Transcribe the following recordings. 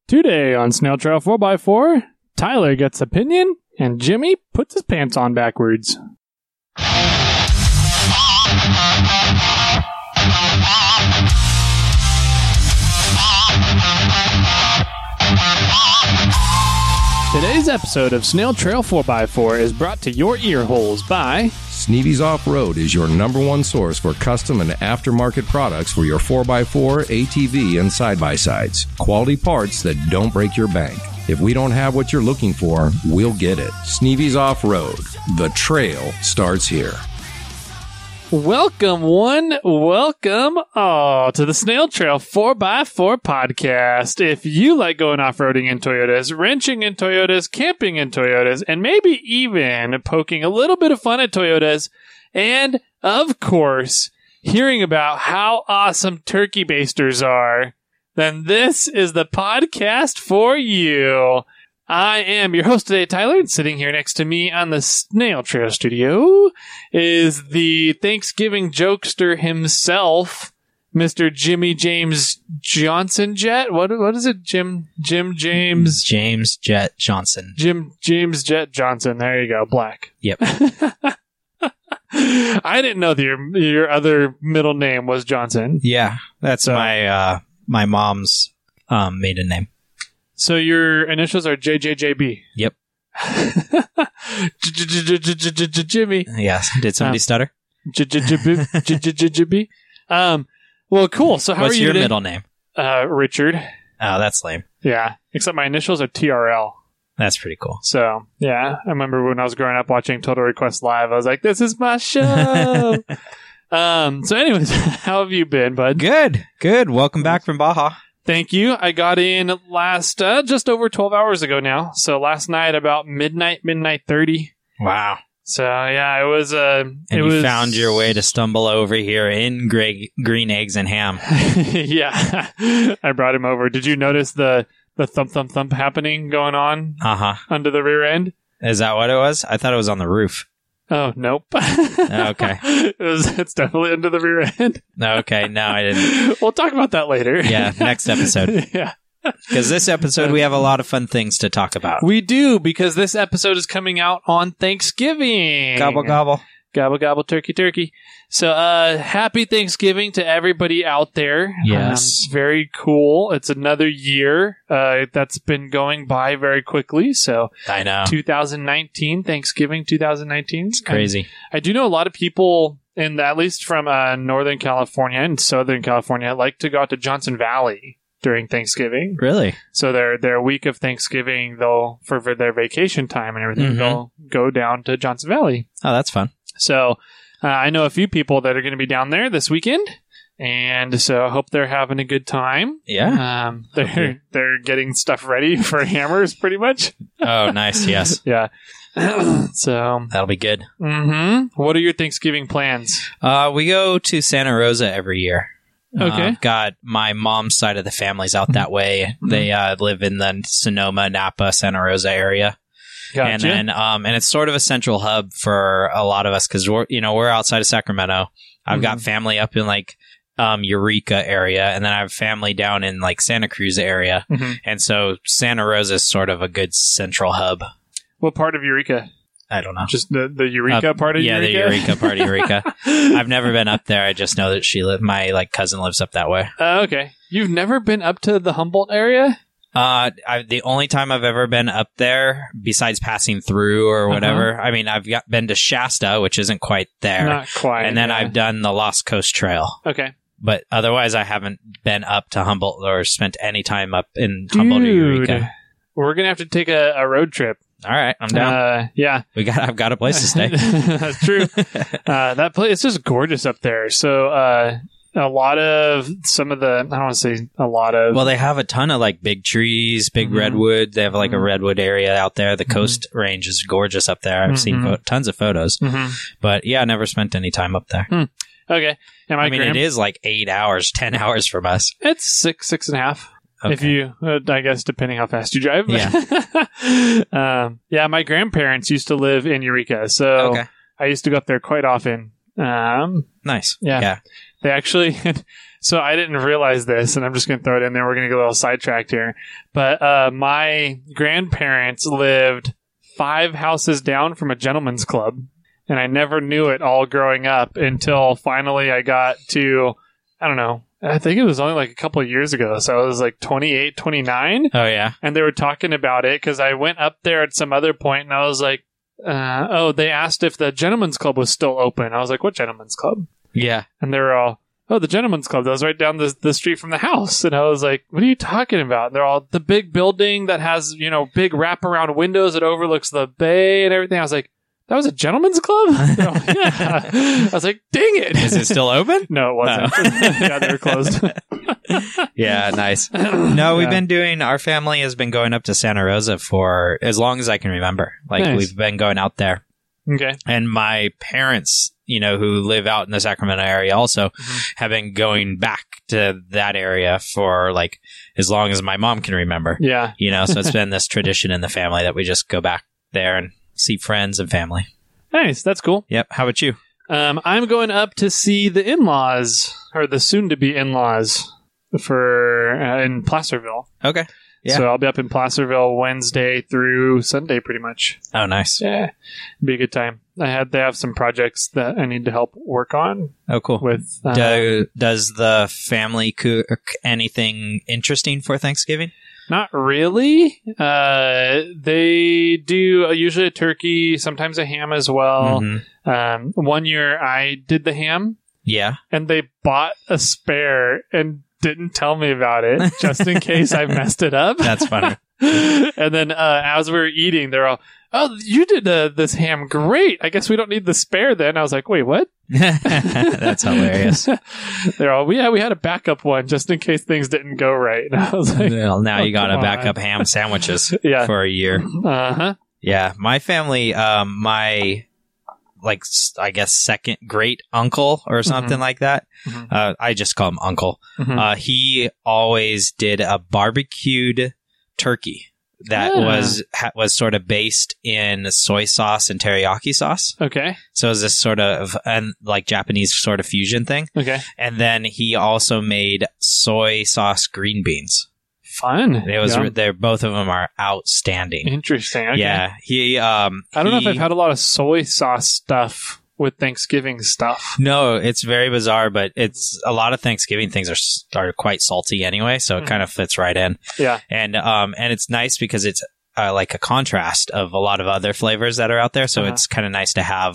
Today on Snail Trail 4x4, Tyler gets opinion and Jimmy puts his pants on backwards. Today's episode of Snail Trail 4x4 is brought to your ear holes by Sneevy's Off-Road is your number one source for custom and aftermarket products for your 4x4, ATV, and side-by-sides. Quality parts that don't break your bank. If we don't have what you're looking for, we'll get it. Sneevy's Off-Road. The trail starts here. welcome to the Snail Trail 4x4 podcast. If you like going off-roading in Toyotas, wrenching in Toyotas, camping in Toyotas, and maybe even poking a little bit of fun at Toyotas, and of course, hearing about how awesome turkey basters are, then this is the podcast for you. I am your host today, Tyler, and sitting here next to me on the Snail Trail studio is the Thanksgiving jokester himself, Mr. Jimmy James Johnson Jet. What is it? Jim James? James Jet Johnson. James Jet Johnson. There you go. Black. Yep. I didn't know that your other middle name was Johnson. Yeah, that's my mom's maiden name. So your initials are JJJB. Yep. Jimmy. Yes. Did somebody stutter? JJJB. Well, cool. So how What's are you your today? middle name? Richard. Oh, that's lame. Yeah. Except my initials are TRL. That's pretty cool. So, yeah. I remember when I was growing up watching Total Request Live, I was like, this is my show. So anyways, how have you been, bud? Good. Welcome back from Baja. Thank you. I got in last, just over 12 hours ago now. So last night about midnight 30. Wow. So yeah, it was, And you found your way to stumble over here in green eggs and ham. Yeah. I brought him over. Did you notice the thump thump thump happening going on under the rear end? Is that what it was? I thought it was on the roof. Oh, nope. Okay. It's definitely under the rear end. Okay, no, I didn't. We'll talk about that later. Yeah, next episode. Yeah. Because this episode, we have a lot of fun things to talk about. We do, because this episode is coming out on Thanksgiving. Gobble, gobble. Gobble, gobble, turkey, turkey. So, happy Thanksgiving to everybody out there. Yes. Very cool. It's another year that's been going by very quickly. So, I know. 2019, Thanksgiving 2019. It's crazy. I do know a lot of people, at least from Northern California and Southern California, like to go out to Johnson Valley during Thanksgiving. Really? So their week of Thanksgiving, they'll for their vacation time and everything, they'll go down to Johnson Valley. Oh, that's fun. So I know a few people that are going to be down there this weekend, and so I hope they're having a good time. Yeah. They're getting stuff ready for hammers, pretty much. Oh, nice. Yes. Yeah. So that'll be good. What are your Thanksgiving plans? We go to Santa Rosa every year. Okay. Got my mom's side of the family's out that way. They live in the Sonoma, Napa, Santa Rosa area. Gotcha. And then, and it's sort of a central hub for a lot of us because we're outside of Sacramento. I've got family up in Eureka area, and then I have family down in Santa Cruz area. And so Santa Rosa is sort of a good central hub. What part of Eureka? I don't know. Just the Eureka part of Eureka? Yeah, the Eureka part of Eureka. I've never been up there. I just know that my cousin lives up that way. Okay. You've never been up to the Humboldt area? The only time I've ever been up there, besides passing through or whatever, I mean, I've been to Shasta, which isn't quite there. Not quite. And then I've done the Lost Coast Trail. Okay. But otherwise, I haven't been up to Humboldt or spent any time up in Humboldt or Eureka. We're going to have to take a road trip. All right, I'm down. Yeah. I've got a place to stay. That's true. That place, it's just gorgeous up there. So, a lot of some of the, I don't want to say a lot of. Well, they have a ton of big trees, big redwood. They have a redwood area out there. The coast range is gorgeous up there. I've seen tons of photos. But yeah, I never spent any time up there. Okay. And it is 8 hours, 10 hours from us. It's 6.5. Okay. If you, I guess, depending how fast you drive. Yeah. Yeah, my grandparents used to live in Eureka, so I used to go up there quite often. Nice. Yeah. They actually, so I didn't realize this, and I'm just going to throw it in there. We're going to get a little sidetracked here. But my grandparents lived 5 houses down from a gentleman's club, and I never knew it all growing up until finally I got to, I don't know, I think it was only like a couple of years ago. So I was like 28, 29. Oh, yeah. And they were talking about it because I went up there at some other point and I was like, they asked if the gentleman's club was still open. I was like, what gentleman's club? Yeah. And they were all, the gentleman's club. That was right down the street from the house. And I was like, what are you talking about? And they're all, the big building that has, big wraparound windows that overlooks the bay and everything. I was like, that was a gentleman's club? They're all, yeah. I was like, dang it. Is it still open? No, it wasn't. Yeah, they were closed. Yeah, nice. No, we've been doing, our family has been going up to Santa Rosa for as long as I can remember. Like, Nice. we've been going out there. Okay. And my parents, who live out in the Sacramento area also have been going back to that area for like as long as my mom can remember. Yeah. So it's been this tradition in the family that we just go back there and see friends and family. Nice. That's cool. Yep. How about you? I'm going up to see the in-laws, or the soon-to-be in-laws, in Placerville. Okay. Yeah. So I'll be up in Placerville Wednesday through Sunday, pretty much. Oh, nice. Yeah, be a good time. They have some projects that I need to help work on. Oh, cool. With does the family cook anything interesting for Thanksgiving? Not really. They do usually a turkey, sometimes a ham as well. Mhm. One year I did the ham. Yeah. And they bought a spare and didn't tell me about it just in case I messed it up. That's funny. And then as we were eating, they're all, "Oh, you did this ham great. I guess we don't need the spare then." I was like, "Wait, what?" That's hilarious. They're all, "Yeah, we had a backup one just in case things didn't go right." And I was like, Well, now you got to come back on. up ham sandwiches Yeah. for a year. Uh-huh. Yeah. My family, my, I guess, second great uncle or something like that. Mhm. I just call him uncle. Mhm. He always did a barbecued turkey that was sort of based in soy sauce and teriyaki sauce. Okay. So it was this sort of like Japanese sort of fusion thing. Okay. And then he also made soy sauce green beans. Fun. It was Yeah. they're both of them are outstanding. Interesting. Okay. Yeah, he. I don't know if I've had a lot of soy sauce stuff with Thanksgiving stuff. No, it's very bizarre, but it's a lot of Thanksgiving things are quite salty anyway, so it kind of fits right in. Yeah. And it's nice because it's like a contrast of a lot of other flavors that are out there. So it's kind of nice to have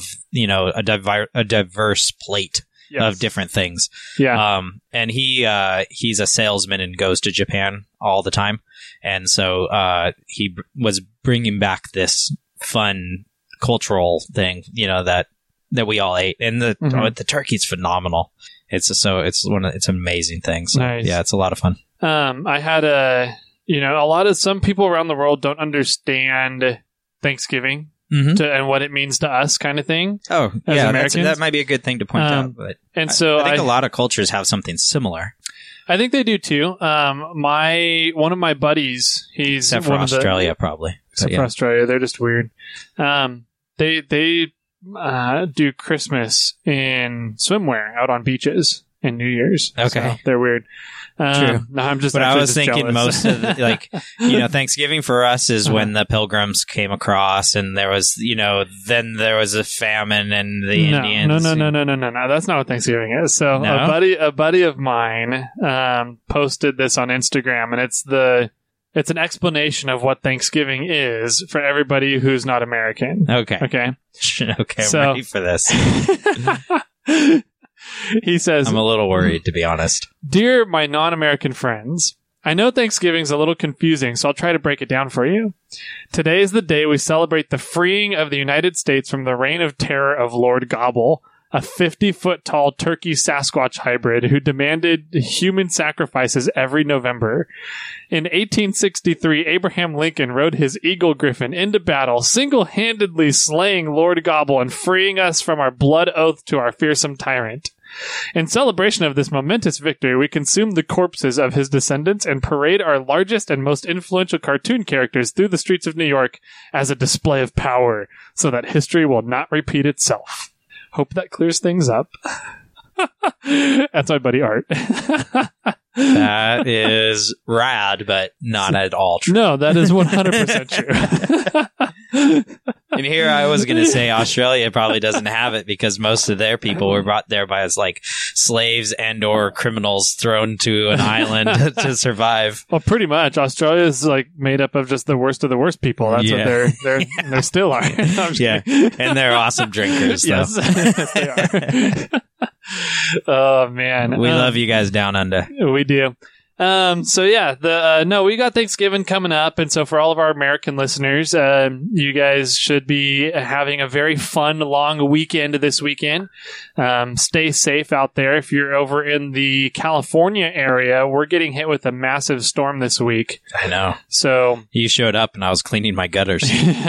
a diverse plate of different things. Yeah. And he's a salesman and goes to Japan all the time, and so he was bringing back this fun cultural thing, that we all ate, and the turkey's phenomenal. It's an amazing thing. So Nice. yeah, it's a lot of fun. I had some people around the world don't understand Thanksgiving and what it means to us, kind of thing. Oh, As yeah, Americans? that might be a good thing to point out. But And so I think a lot of cultures have something similar, I think they do too. One of my buddies, he's except for one of the- Australia, probably. Except But for yeah. Australia, they're just weird. They do Christmas in swimwear out on beaches and New Year's. Okay. So they're weird. True. No, I'm just. But I actually was just thinking jealous. most of Thanksgiving for us is when the Pilgrims came across, and there was then there was a famine and the Indians. No. That's not what Thanksgiving is. So No? a buddy of mine posted this on Instagram, and it's an explanation of what Thanksgiving is for everybody who's not American. Okay. Okay. Okay. I'm So- ready for this. He says, I'm a little worried, to be honest. "Dear my non-American friends, I know Thanksgiving's a little confusing, so I'll try to break it down for you. Today is the day we celebrate the freeing of the United States from the reign of terror of Lord Gobble, a 50-foot-tall turkey Sasquatch hybrid who demanded human sacrifices every November. In 1863, Abraham Lincoln rode his Eagle Griffin into battle, single-handedly slaying Lord Gobble and freeing us from our blood oath to our fearsome tyrant. In celebration of this momentous victory, we consume the corpses of his descendants and parade our largest and most influential cartoon characters through the streets of New York as a display of power, so that history will not repeat itself. Hope that clears things up." That's my buddy Art. That is rad, but not at all true. No, that is 100% true. And here I was going to say Australia probably doesn't have it because most of their people were brought there by as like slaves and or criminals thrown to an island to survive. Well, pretty much. Australia is like made up of just the worst of the worst people. That's what they're still are. Yeah, and they're awesome drinkers. Though. Yes, yes, they are. Oh man, we love you guys down under. We do. So yeah, we got Thanksgiving coming up, and so for all of our American listeners, you guys should be having a very fun long weekend this weekend. Stay safe out there. If you're over in the California area, we're getting hit with a massive storm this week. I know. So you showed up, and I was cleaning my gutters.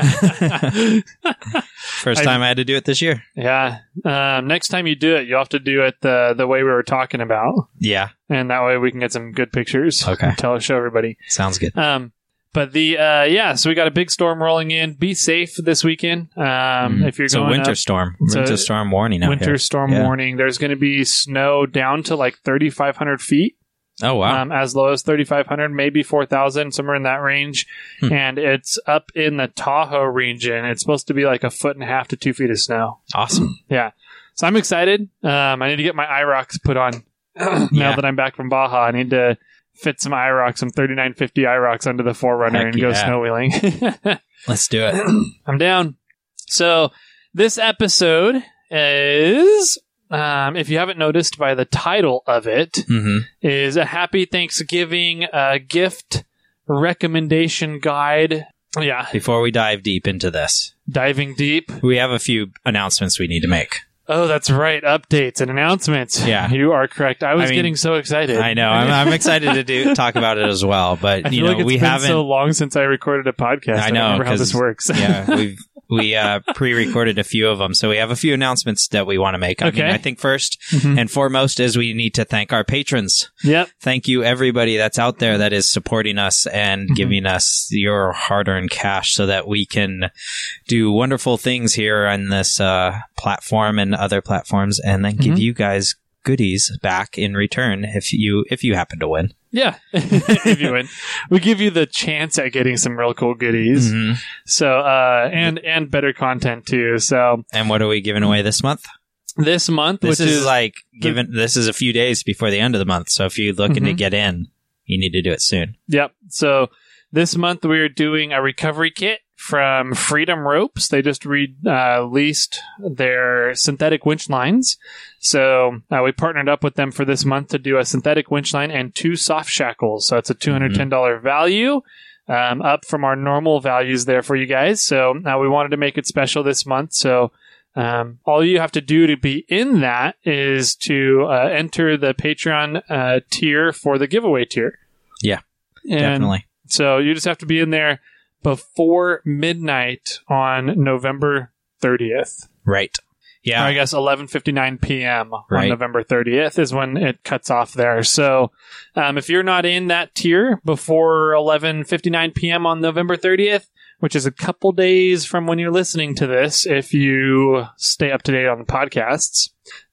First time I had to do it this year. Yeah. Next time you do it, you'll have to do it the way we were talking about. Yeah. And that way we can get some good pictures. Okay. Show everybody. Sounds good. But so we got a big storm rolling in. Be safe this weekend. If you're going winter up, storm. Winter storm warning out winter here. storm warning. There's going to be snow down to like 3,500 feet. Oh, wow. As low as 3,500, maybe 4,000, somewhere in that range. And it's up in the Tahoe region. It's supposed to be like 1.5 to 2 feet of snow. Awesome. Yeah. So I'm excited. I need to get my IROX put on now that I'm back from Baja. I need to fit some IROX, some 3950 IROX under the 4Runner and go snow wheeling. Let's do it. I'm down. So this episode is... if you haven't noticed by the title of it, is a Happy Thanksgiving gift recommendation guide. Yeah. Before we dive deep into this. Diving deep. We have a few announcements we need to make. Oh, that's right. Updates and announcements. Yeah. You are correct. I was getting so excited. I know. I'm excited to talk about it as well. But, I feel like it's been so long since I recorded a podcast. I know. I don't remember how this works. Yeah. We pre-recorded a few of them, so we have a few announcements that we want to make. I mean, I think first and foremost is we need to thank our patrons. Yep. Thank you, everybody that's out there that is supporting us and giving us your hard-earned cash so that we can do wonderful things here on this platform and other platforms, and then give you guys goodies back in return if you happen to win. Yeah, if you win, we give you the chance at getting some real cool goodies. So, and better content too. So, and what are we giving away this month? This month, this is a few days before the end of the month. So, if you're looking to get in, you need to do it soon. Yep. So, this month we're doing a recovery kit from Freedom Ropes. They just released their synthetic winch lines. So we partnered up with them for this month to do a synthetic winch line and 2 soft shackles. So it's a $210 value, up from our normal values there for you guys. So we wanted to make it special this month. So all you have to do to be in that is to enter the Patreon tier for the giveaway tier. Yeah, definitely. So you just have to be in there before midnight on November 30th. Right. Yeah. Or I guess 11:59 p.m. on November 30th is when it cuts off there. So if you're not in that tier before 11:59 p.m. on November 30th, which is a couple days from when you're listening to this, if you stay up to date on the podcasts,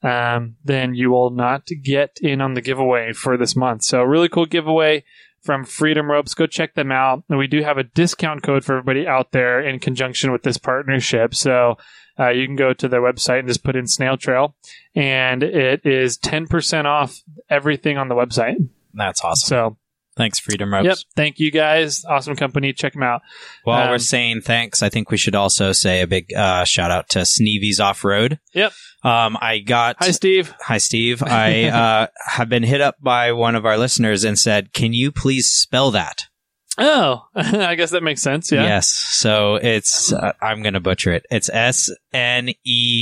then you will not get in on the giveaway for this month. So really cool giveaway from Freedom Ropes. Go check them out. And we do have a discount code for everybody out there in conjunction with this partnership. So you can go to their website and just put in Snail Trail, and it is 10% off everything on the website. That's awesome. So thanks, Freedom Ropes. Yep. Thank you guys. Awesome company. Check them out. While we're saying thanks, I think we should also say a big shout out to Sneevy's Off-Road. Yep. Hi, Steve. Hi, Steve. I have been hit up by one of our listeners and said, can you please spell that? Oh, I guess that makes sense. Yeah. Yes. So it's, I'm going to butcher it. It's Sneevey.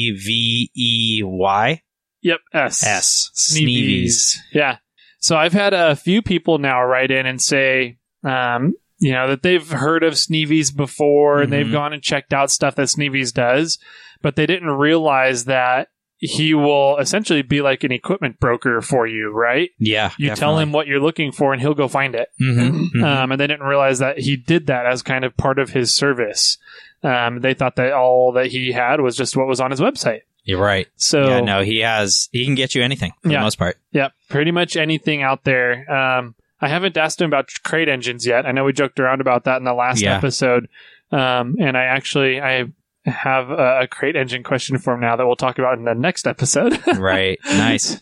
Yep. S. Sneevy's. Yeah. So I've had a few people now write in and say, that they've heard of Sneevy's before and they've gone and checked out stuff that Sneevy's does, but they didn't realize that he will essentially be like an equipment broker for you, right? Yeah. You tell him what you're looking for and he'll go find it. And they didn't realize that he did that as kind of part of his service. They thought that all that he had was just what was on his website. You're right. So yeah, no, he can get you anything for the most part. Yeah, pretty much anything out there. I haven't asked him about crate engines yet. I know we joked around about that in the last episode. And I have a crate engine question for him now that we'll talk about in the next episode. Right. Nice.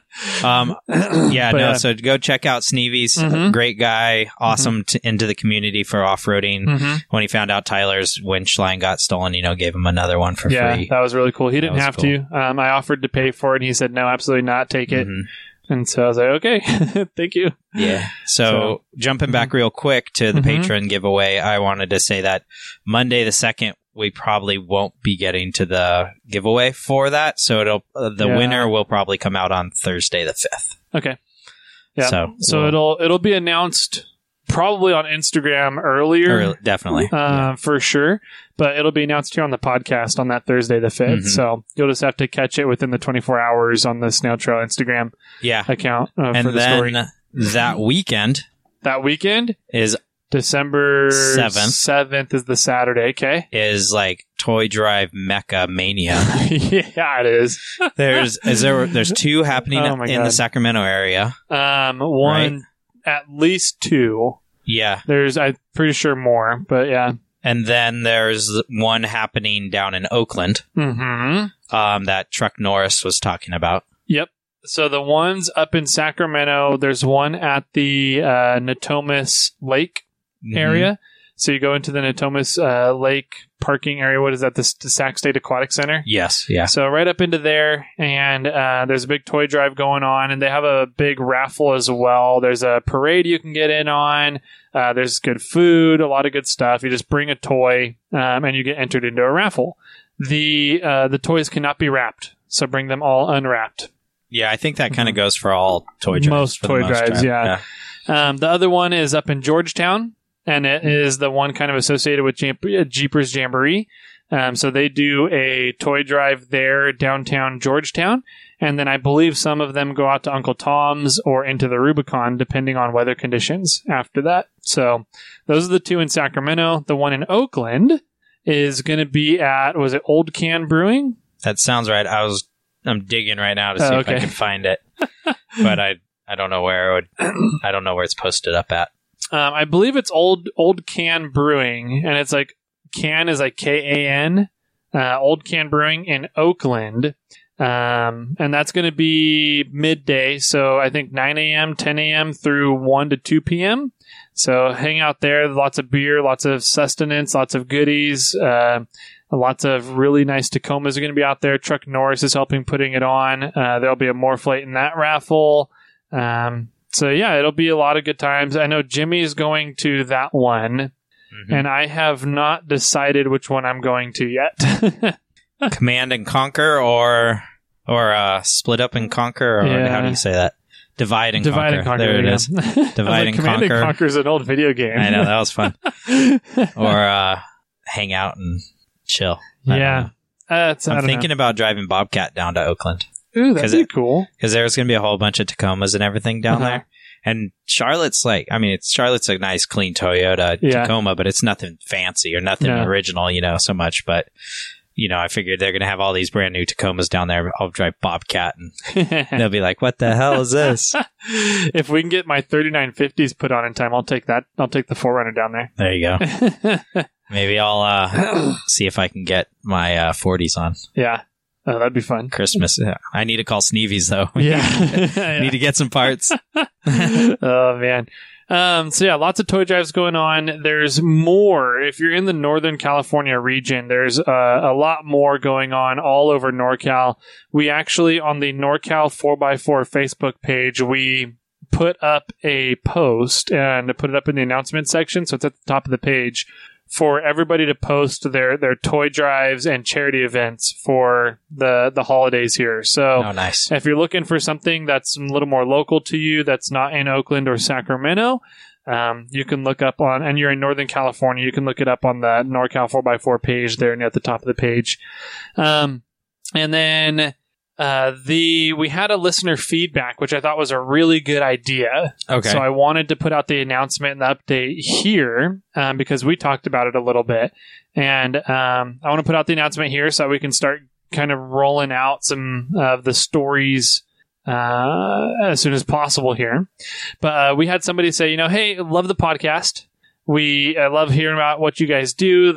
So go check out Sneevy's. Great guy. Awesome into the community for off-roading. When he found out Tyler's winch line got stolen, gave him another one for free. Yeah, that was really cool. He didn't have to. I offered to pay for it and he said, no, absolutely not. Take it. And so I was like, okay, thank you. Yeah. So jumping back real quick to the patron giveaway, I wanted to say that Monday the 2nd, we probably won't be getting to the giveaway for that. So the winner will probably come out on Thursday the 5th. Okay. Yeah. So it'll be announced probably on Instagram earlier. Definitely. For sure. But it'll be announced here on the podcast on that Thursday the 5th. So you'll just have to catch it within the 24 hours on the Snail Trail Instagram account for the story. And then that weekend. That weekend is December 7th is the Saturday, okay? Is like Toy Drive Mecca Mania. Yeah, it is. There's 2 happening in the Sacramento area. One, at least 2. Yeah. I'm pretty sure more, but yeah. And then there's one happening down in Oakland. That Truck Norris was talking about. Yep. So the ones up in Sacramento, there's one at the Natomas Lake area. So you go into the Natomas Lake parking area. What is that? The Sac State Aquatic Center? Yes. Yeah. So right up into there, and there's a big toy drive going on, and they have a big raffle as well. There's a parade you can get in on. There's good food, a lot of good stuff. You just bring a toy, and you get entered into a raffle. The toys cannot be wrapped, so bring them all unwrapped. Yeah, I think that kind of goes for all toy drives. Most toy drives, yeah. The other one is up in Georgetown, and it is the one kind of associated with Jeepers Jamboree. So they do a toy drive there downtown Georgetown, and then I believe some of them go out to Uncle Tom's or into the Rubicon, depending on weather conditions after that. So those are the 2 in Sacramento. The one in Oakland is going to be at, was it Old Can Brewing? That sounds right. I'm digging right now to see if I can find it, but I don't know where I don't know where it's posted up at. I believe it's Old Can Brewing, and it's like Can is like Kan. Old Can Brewing in Oakland, and that's going to be midday. So I think 9 a.m., 10 a.m. through 1 to 2 p.m. So hang out there. Lots of beer, lots of sustenance, lots of goodies. Lots of really nice Tacomas are going to be out there. Truck Norris is helping putting it on. There'll be a Morphlate in that raffle. So yeah, it'll be a lot of good times. I know Jimmy is going to that one, and I have not decided which one I'm going to yet. Command and Conquer or Split Up and Conquer, or how do you say that? Divide and Conquer. There it is. Divide and Command Conquer. and Conquer is an old video game. I know, that was fun. Or hang out and chill. I'm thinking about driving Bobcat down to Oakland. Ooh, that'd be cool. Because there's going to be a whole bunch of Tacomas and everything down there. And Charlotte's Charlotte's a nice, clean Toyota Tacoma, but it's nothing fancy or nothing original, so much. But, I figured they're going to have all these brand new Tacomas down there. I'll drive Bobcat and they'll be like, what the hell is this? If we can get my 3950s put on in time, I'll take that. I'll take the 4Runner down there. There you go. Maybe I'll see if I can get my 40s on. Yeah. Oh, that'd be fun. Christmas. I need to call Sneevy's, though. Yeah. Need to get some parts. Oh, man. So, yeah, lots of toy drives going on. There's more. If you're in the Northern California region, there's a lot more going on all over NorCal. We actually, on the NorCal 4x4 Facebook page, we put up a post and put it up in the announcement section. So it's at the top of the page for everybody to post their toy drives and charity events for the holidays here. So nice. If you're looking for something that's a little more local to you, that's not in Oakland or Sacramento, you can look up on, and you're in Northern California, you can look it up on the NorCal 4x4 page there and at the top of the page. And then we had a listener feedback, which I thought was a really good idea. Okay. So I wanted to put out the announcement and the update here because we talked about it a little bit. And I want to put out the announcement here so we can start kind of rolling out some of the stories as soon as possible here. But we had somebody say, hey, love the podcast. I love hearing about what you guys do,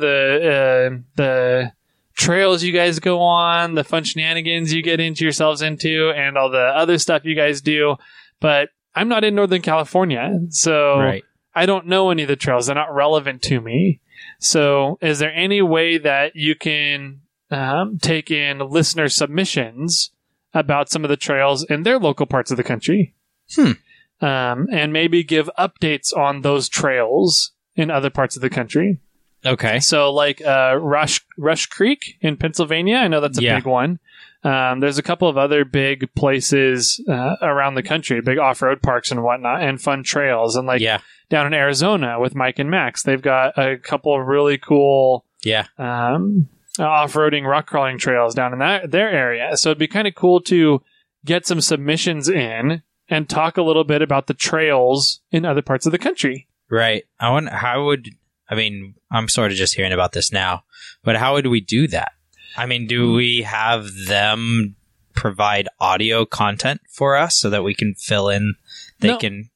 the trails you guys go on, the fun shenanigans you get into yourselves into, and all the other stuff you guys do. But I'm not in Northern California, so I don't know any of the trails. They're not relevant to me. So is there any way that you can take in listener submissions about some of the trails in their local parts of the country? And maybe give updates on those trails in other parts of the country. Okay. So like Rush Creek in Pennsylvania, I know that's a big one. There's a couple of other big places around the country, big off-road parks and whatnot, and fun trails. And down in Arizona with Mike and Max, they've got a couple of really cool off-roading, rock crawling trails down in their area. So it'd be kind of cool to get some submissions in and talk a little bit about the trails in other parts of the country. Right. I wonder I'm sort of just hearing about this now, but how would we do that? I mean, do we have them provide audio content for us so that we can fill in? They're going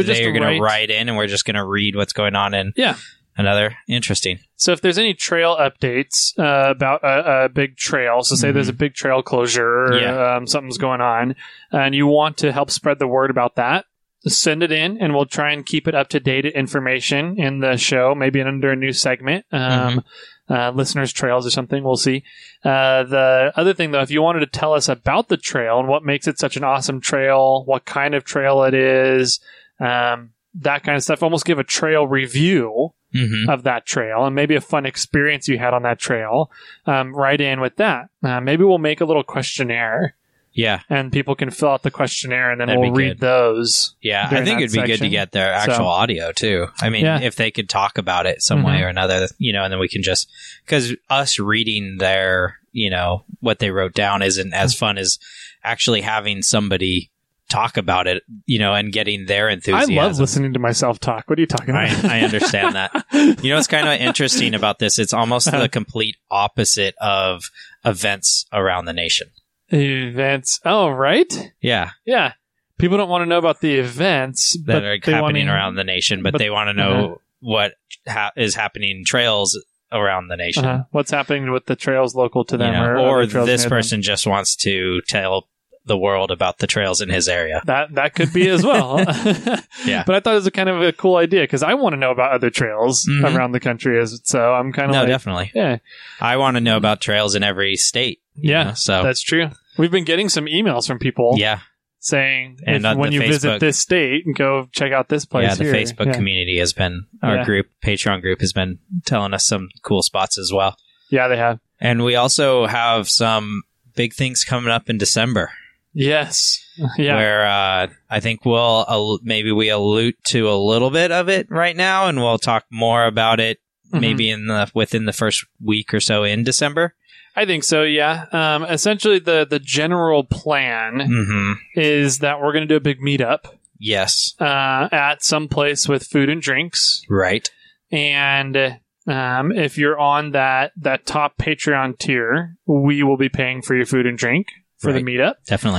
to write in and we're just going to read what's going on in another. Interesting. So if there's any trail updates about a big trail, so say there's a big trail closure or something's going on, and you want to help spread the word about that, send it in, and we'll try and keep it up to date information in the show, maybe under a new segment, listeners' trails or something. We'll see. The other thing, though, if you wanted to tell us about the trail and what makes it such an awesome trail, what kind of trail it is, that kind of stuff, almost give a trail review of that trail and maybe a fun experience you had on that trail. Write in with that. Maybe we'll make a little questionnaire. Yeah. And people can fill out the questionnaire and then we'll read those. Yeah. I think it'd be good to get their actual audio too. I mean, if they could talk about it some way or another, and then we can just, because us reading their, what they wrote down isn't as fun as actually having somebody talk about it, and getting their enthusiasm. I love listening to myself talk. What are you talking about? I understand that. What's kind of interesting about this? It's almost the complete opposite of events around the nation. Events. Oh, right? Yeah. Yeah. People don't want to know about the events that are happening around the nation, but they want to know what is happening in trails around the nation. What's happening with the trails local to them. Or this person just wants to tell the world about the trails in his area. That could be as well. Yeah. But I thought it was a kind of a cool idea because I want to know about other trails around the country. So I'm kind of definitely. Yeah. I want to know about trails in every state. So that's true. We've been getting some emails from people. Yeah. Saying when you visit this state and go check out this place. Yeah, the Facebook community has been, our group, Patreon group, has been telling us some cool spots as well. Yeah, they have. And we also have some big things coming up in December. Yes. Yeah. Where I think we'll maybe we allude to a little bit of it right now, and we'll talk more about it maybe within the first week or so in December. I think so, yeah. Essentially, the general plan is that we're going to do a big meetup. Yes. At some place with food and drinks. Right. And if you're on that top Patreon tier, we will be paying for your food and drink for the meetup. Definitely.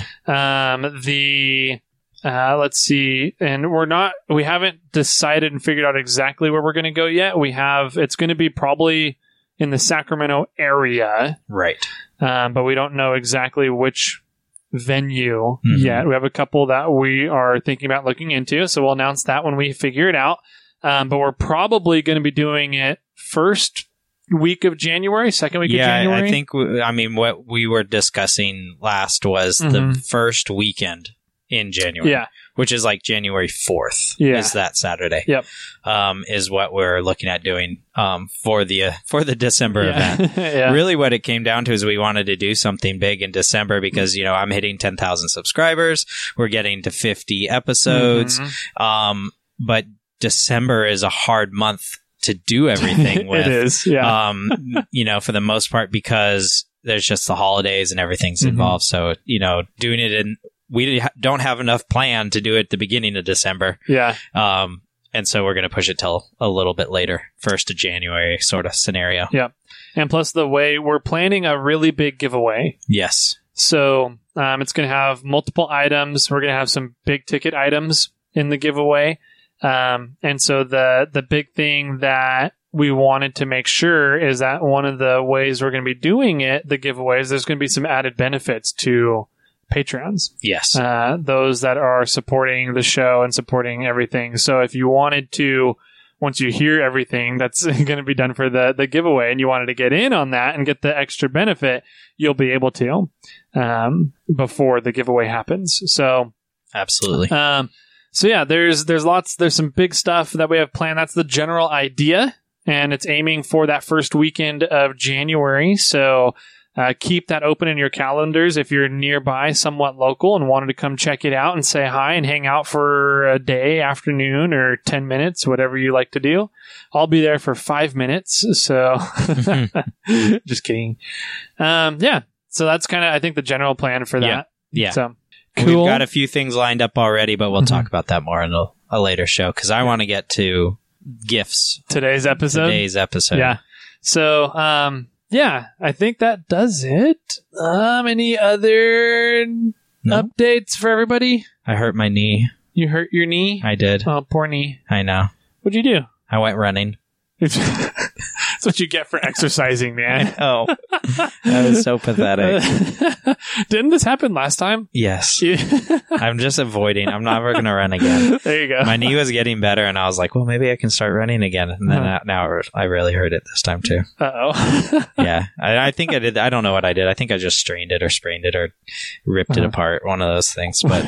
Let's see. And we haven't decided and figured out exactly where we're going to go yet. It's going to be probably in the Sacramento area. Right. But we don't know exactly which venue yet. We have a couple that we are thinking about looking into, so we'll announce that when we figure it out. But we're probably going to be doing it first week of January, second week of January. Yeah, I think, what we were discussing last was the first weekend in January. Yeah. Which is like January 4th. Yeah. Is that Saturday. Yep. Is what we're looking at doing for the December event. Yeah. Really what it came down to is we wanted to do something big in December because, I'm hitting 10,000 subscribers. We're getting to 50 episodes. But December is a hard month to do everything with. It is, yeah. For the most part because there's just the holidays and everything's involved. So, doing it we don't have enough plan to do it at the beginning of December. Yeah. And so we're going to push it till a little bit later, 1st of January sort of scenario. Yeah. And plus the way we're planning a really big giveaway. Yes. So it's going to have multiple items. We're going to have some big ticket items in the giveaway. And so the big thing that we wanted to make sure is that one of the ways we're going to be doing it, the giveaways, there's going to be some added benefits to Patreons. Yes. Those that are supporting the show and supporting everything. So if you wanted to, once you hear everything that's going to be done for the giveaway and you wanted to get in on that and get the extra benefit, you'll be able to before the giveaway happens. So absolutely. So yeah, there's some big stuff that we have planned. That's the general idea, and it's aiming for that first weekend of January. So keep that open in your calendars if you're nearby, somewhat local, and wanted to come check it out and say hi and hang out for a day, afternoon, or 10 minutes, whatever you like to do. I'll be there for 5 minutes. So just kidding. Yeah. So that's kind of, I think, the general plan for that. Yeah. So cool. We've got a few things lined up already, but we'll talk about that more in a later show because I want to get to gifts. Today's episode. Yeah. So, yeah, I think that does it. Any other updates for everybody? I hurt my knee. You hurt your knee? I did. Oh, poor knee. I know. What'd you do? I went running. That's what you get for exercising, man. Oh, that was so pathetic. Didn't this happen last time? Yes. I'm just avoiding. I'm never going to run again. There you go. My knee was getting better, and I was like, well, maybe I can start running again. And then now I really hurt it this time, too. Uh-oh. Yeah. I think I did. I don't know what I did. I think I just strained it or sprained it or ripped it apart. One of those things. But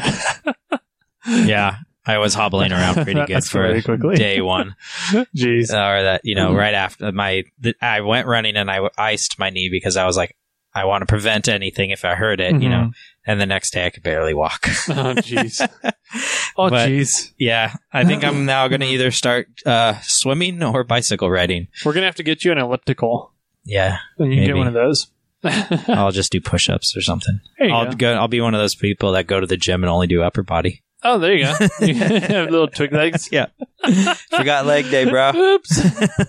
yeah. I was hobbling around pretty good for day one. Jeez. Or that, right after I went running and I iced my knee because I was like, I want to prevent anything if I hurt it, and the next day I could barely walk. Oh, jeez. Oh, jeez. Yeah. I think I'm now going to either start swimming or bicycle riding. We're going to have to get you an elliptical. Yeah. And you can get one of those. I'll just do push-ups or something. I'll be one of those people that go to the gym and only do upper body. Oh, there you go. You have little twig legs. Yeah. Forgot leg day, bro. Oops.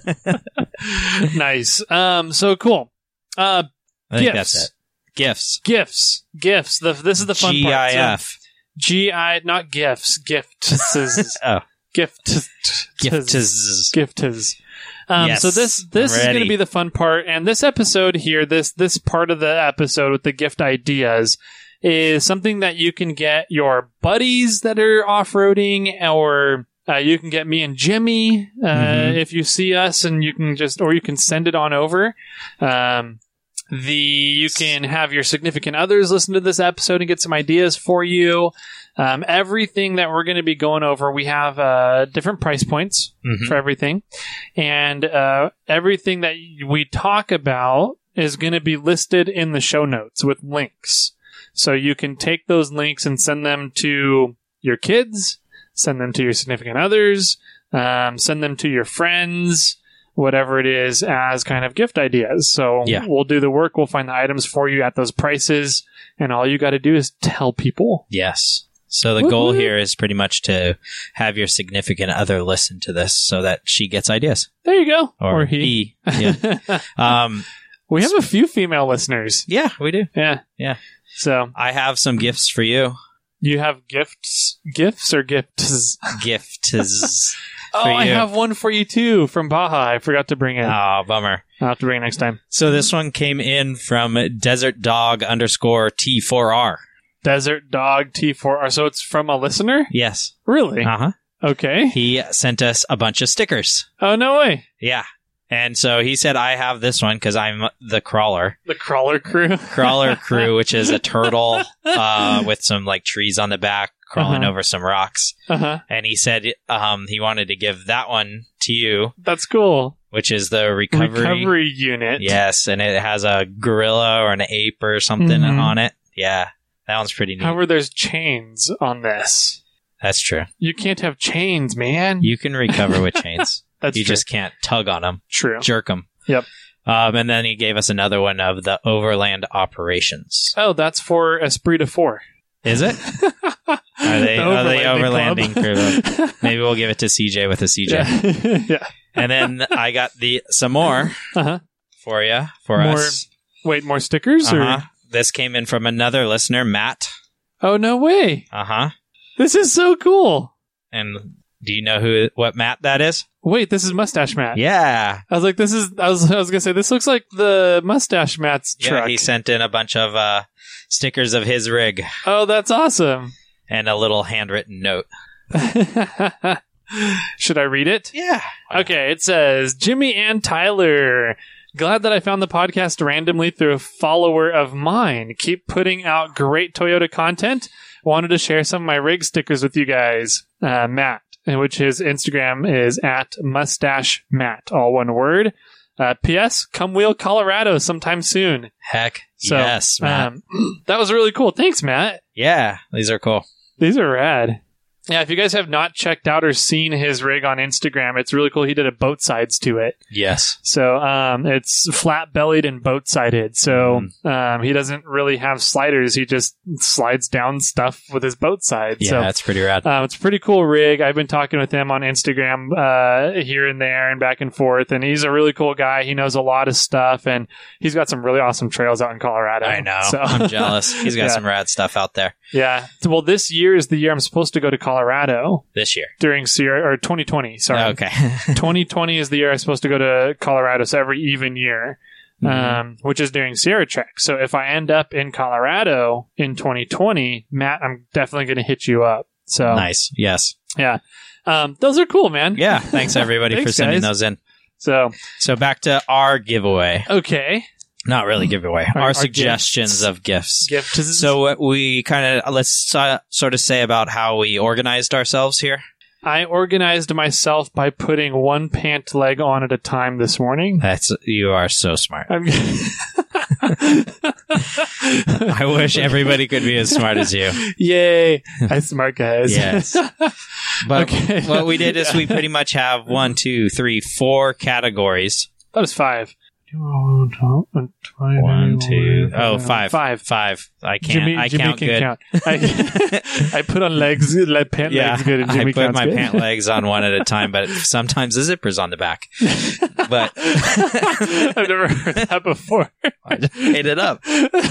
Nice. So cool. I think that's it. Gifts. This is the fun part. GIF. GI, not gifts. Gifts. Oh. Gifts. Yes, so this is going to be the fun part. And this episode here, this part of the episode with the gift ideas is something that you can get your buddies that are off-roading, or you can get me and Jimmy if you see us, and you can you can send it on over. You can have your significant others listen to this episode and get some ideas for you. Everything that we're going to be going over, we have different price points for everything. And everything that we talk about is going to be listed in the show notes with links. So you can take those links and send them to your kids, send them to your significant others, send them to your friends, whatever it is, as kind of gift ideas. So we'll do the work. We'll find the items for you at those prices. And all you got to do is tell people. Yes. So the goal here is pretty much to have your significant other listen to this so that she gets ideas. There you go. Or he. Yeah. We have a few female listeners. Yeah, we do. Yeah. Yeah. So I have some gifts for you. You have gifts or gifts? Gifts. I have one for you too from Baja. I forgot to bring it. Oh, bummer. I'll have to bring it next time. So this one came in from Desert Dog _T4R. Desert Dog T4R. So it's from a listener? Yes. Really? Uh-huh. Okay. He sent us a bunch of stickers. Oh, no way. Yeah. And so he said, I have this one because I'm the Crawler. The Crawler Crew? Crawler Crew, which is a turtle with some like trees on the back crawling over some rocks. And he said he wanted to give that one to you. That's cool. Which is the recovery unit. Yes, and it has a gorilla or an ape or something on it. Yeah, that one's pretty neat. However, there's chains on this. That's true. You can't have chains, man. You can recover with chains. That's you true. just can't tug on them. True. Jerk them. Yep. And then he gave us another one of the Overland Operations. Oh, that's for Esprit de Four. Is it? Are they overlanding overlanding club? Maybe we'll give it to CJ with a CJ. Yeah. And then I got some more for you, for us. Wait, more stickers? Or? This came in from another listener, Matt. Oh, no way. This is so cool. And do you know what Matt that is? Wait, this is Mustache Matt. Yeah. I was like, I was going to say, this looks like the Mustache Matt's truck. Yeah, he sent in a bunch of stickers of his rig. Oh, that's awesome. And a little handwritten note. Should I read it? Yeah. Okay, it says, Jimmy and Tyler, glad that I found the podcast randomly through a follower of mine. Keep putting out great Toyota content. Wanted to share some of my rig stickers with you guys. Matt, in which his Instagram is at Mustache Matt, all one word. P.S. Come wheel Colorado sometime soon. Heck, So, yes, Matt. That was really cool. Thanks, Matt. Yeah, these are cool. These are rad. Yeah, if you guys have not checked out or seen his rig on Instagram, it's really cool. He did a boat sides to it. Yes. So it's flat bellied and boat sided. So he doesn't really have sliders. He just slides down stuff with his boat side. Yeah, so that's pretty rad. it's a pretty cool rig. I've been talking with him on Instagram here and there and back and forth. And he's a really cool guy. He knows a lot of stuff. And he's got some really awesome trails out in Colorado. I know. So, I'm jealous. He's got some rad stuff out there. Yeah. Well, this year is the year I'm supposed to go to Colorado. This year. During Sierra, or 2020, sorry. Okay. 2020 is the year I'm supposed to go to Colorado, so every even year, which is during Sierra Trek. So if I end up in Colorado in 2020, Matt, I'm definitely going to hit you up. So Nice. Yes. Yeah. Those are cool, man. Yeah. Thanks, everybody, Thanks, for sending guys. those in. So back to our giveaway. Okay. Not really giveaway. Our Our suggestions of gifts. Gifts. So what we kind of, let's sort of say about how we organized ourselves here. I organized myself by putting one pant leg on at a time this morning. You are so smart. I'm I wish everybody could be as smart as you. Yay. I'm smart, guys. Yes. But Okay. what we did is we pretty much have 1, 2, 3, 4 categories. That was 5. 1, 2, 5. 5. I can't. Jimmy I count can good. count. I put on legs, pant legs good, and Jimmy I put counts my good. pant legs on one at a time, but sometimes the zipper's on the back. But I've never heard that before. I just made it up.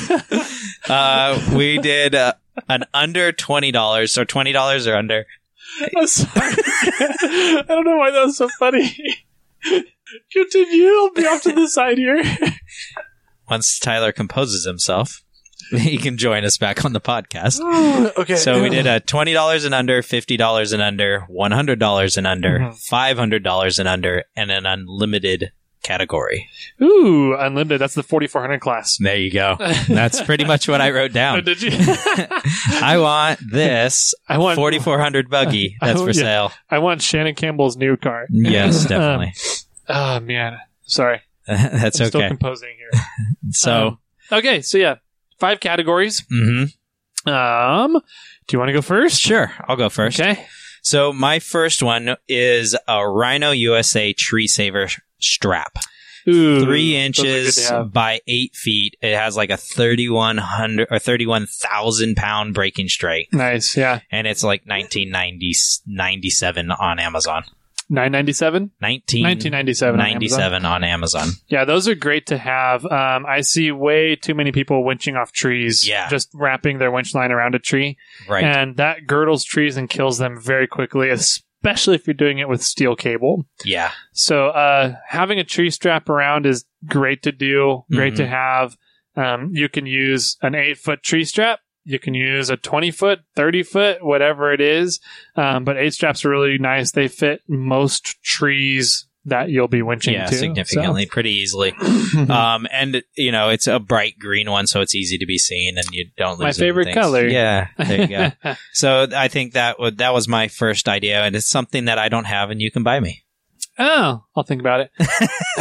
We did an under $20, so $20 or under. I'm sorry. I don't know why that was so funny. Continue. I'll be off to the side here. Once Tyler composes himself, he can join us back on the podcast. Okay. So we did a $20 and under, $50 and under, $100 and under, $500 and under, and an unlimited category. Ooh, unlimited. That's the 4400 class. There you go. That's pretty much what I wrote Oh, down. did you? I want this I want 4400 buggy that's for sale. I want Shannon Campbell's new car. Yes, definitely. Oh man, sorry. That's I'm still okay. composing here. So, Okay, so yeah, 5 categories. mhm. Do you want to go first? Sure, I'll go first. Okay. So my first one is a Rhino USA Tree Saver strap. Ooh, 3 those are good inches to have. by 8 feet. It has like a 3,100 or 31,000 pound breaking straight, Nice, yeah. and it's like 1997 on Amazon. $9.97? 1997 $19.97 on Amazon. Yeah, those are great to have. I see way too many people winching off trees. Yeah. Just wrapping their winch line around a tree. Right. And that girdles trees and kills them very quickly, especially if you're doing it with steel cable. Yeah. So having a tree strap around is great to do, great to have. You can use an 8-foot tree strap. You can use a 20-foot, 30-foot, whatever it is. But 8 straps are really nice. They fit most trees that you'll be winching Yeah, to. significantly, pretty easily. And, you know, it's a bright green one, so it's easy to be seen, and you don't lose My favorite anything. color. Yeah, there you go. So I think that was my first idea, and it's something that I don't have, and you can buy me. Oh, I'll think about it.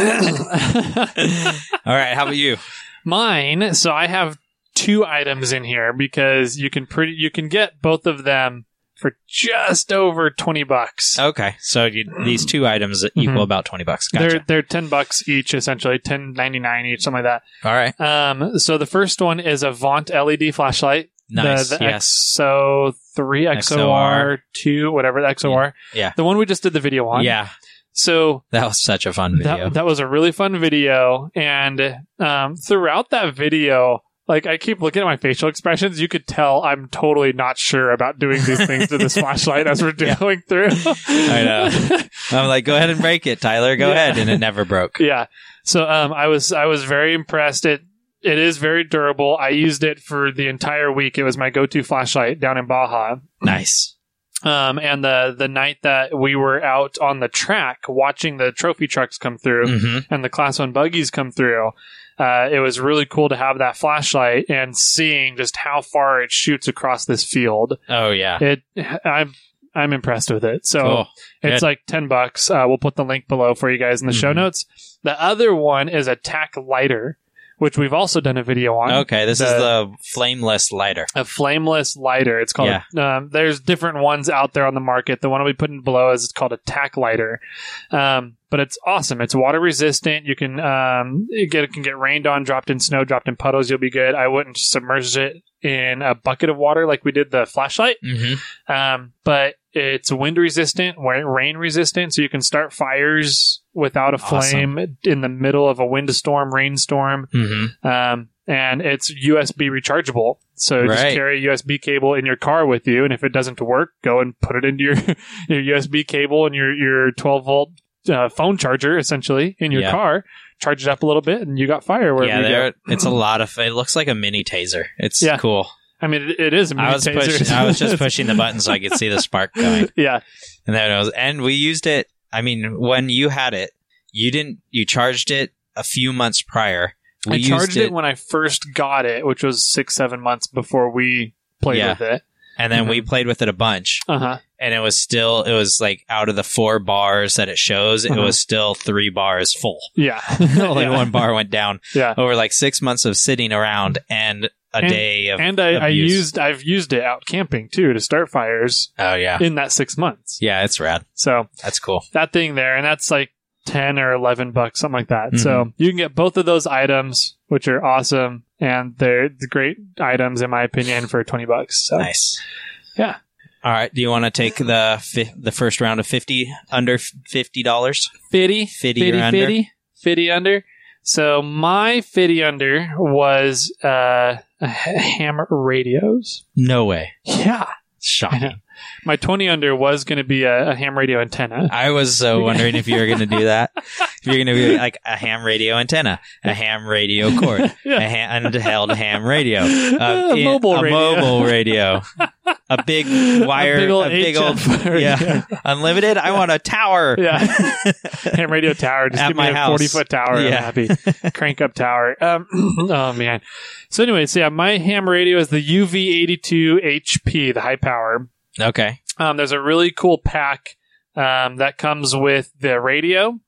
All right, how about you? Mine. So I have 2 items in here because you can get both of them for just over $20. Okay, so these 2 items equal about $20. Gotcha. They're $10 each, essentially $10.99 each, something like that. All right. So the first one is a Vaunt LED flashlight. Nice. The Yes. XO3, XOR2, whatever, the XOR. Yeah. The one we just did the video on. Yeah. So That was such a fun video. that was a really fun video. And throughout that video, like, I keep looking at my facial expressions. You could tell I'm totally not sure about doing these things to this flashlight as we're going through. I know. I'm like, go ahead and break it, Tyler. Go ahead. And it never broke. Yeah. So I was very impressed. It is very durable. I used it for the entire week. It was my go-to flashlight down in Baja. Nice. And the night that we were out on the track watching the trophy trucks come through and the Class 1 buggies come through, it was really cool to have that flashlight and seeing just how far it shoots across this field. Oh, yeah. I'm impressed with it. So Cool. it's Good. like $10. We'll put the link below for you guys in the show notes. The other one is a tack lighter, which we've also done a video on. Okay, this is the flameless lighter. A flameless lighter. It's called. There's different ones out there on the market. The one I'll be putting below is called a tack lighter, but it's awesome. It's water resistant. You can it can get rained on, dropped in snow, dropped in puddles. You'll be good. I wouldn't submerge it in a bucket of water like we did the flashlight, but it's wind resistant, rain resistant, so you can start fires without a flame in the middle of a windstorm, rainstorm. And it's USB rechargeable. So just carry a USB cable in your car with you, and if it doesn't work, go and put it into your USB cable and your 12-volt phone charger, essentially, in your car. Charge it up a little bit, and you got fire wherever you go. It's a lot of... It looks like a mini taser. It's cool. I mean, it is a mini taser. I was just pushing the button so I could see the spark going. Yeah. And then it was... And we used it... I mean, when you had it, you charged it a few months prior. I charged it when I first got it, which was 6-7 months before we played with it. And then we played with it a bunch. And it was like out of the 4 bars that it shows, it was still 3 bars full. Yeah. Only 1 bar went down. Yeah. Over like 6 months of sitting around and a day of I've used it out camping too to start fires. Oh yeah. In that 6 months. Yeah, it's rad. So that's cool. That thing there, and that's like $10 or $11, something like that. So you can get both of those items, which are awesome, and they're the great items in my opinion for $20. So nice. Yeah. All right. Do you want to take the first round of 50 under $50? 50 under. So my 50 under was ham radios. No way. Yeah. Shocking. My 20 under was going to be a ham radio antenna. I was wondering if you were going to do that. If you're going to be like a ham radio antenna, a ham radio cord, a handheld ham radio, a mobile radio, a big wire, a big old unlimited. I want a tower. Yeah, ham radio tower. Just at give my me a house. 40-foot tower. Yeah. I'm happy. Crank up tower. Oh man. So anyways, my ham radio is the UV82 HP, the high power. Okay. There's a really cool pack that comes with the radio,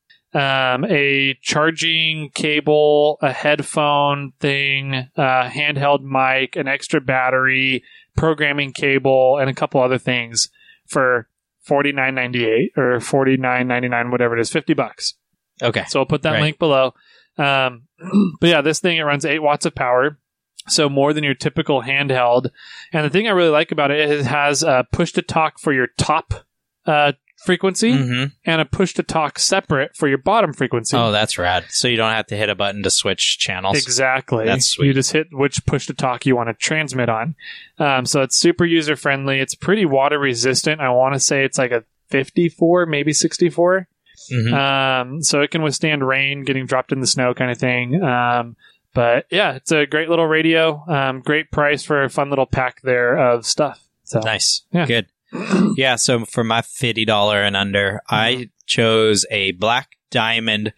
a charging cable, a headphone thing, handheld mic, an extra battery, programming cable, and a couple other things for $49.98 or $49.99, whatever it is, $50. Okay. So I'll put that link below. But yeah, this thing, it runs 8 watts of power. So more than your typical handheld. And the thing I really like about it is it has a push-to-talk for your top frequency and a push-to-talk separate for your bottom frequency. Oh, that's rad. So you don't have to hit a button to switch channels. Exactly. That's sweet. You just hit which push-to-talk you want to transmit on. So it's super user-friendly. It's pretty water-resistant. I want to say it's like a 54, maybe 64. So it can withstand rain, getting dropped in the snow kind of thing. But yeah, it's a great little radio. Great price for a fun little pack there of stuff. So nice. Yeah. Good. Yeah. So for my $50 and under, I chose a Black Diamond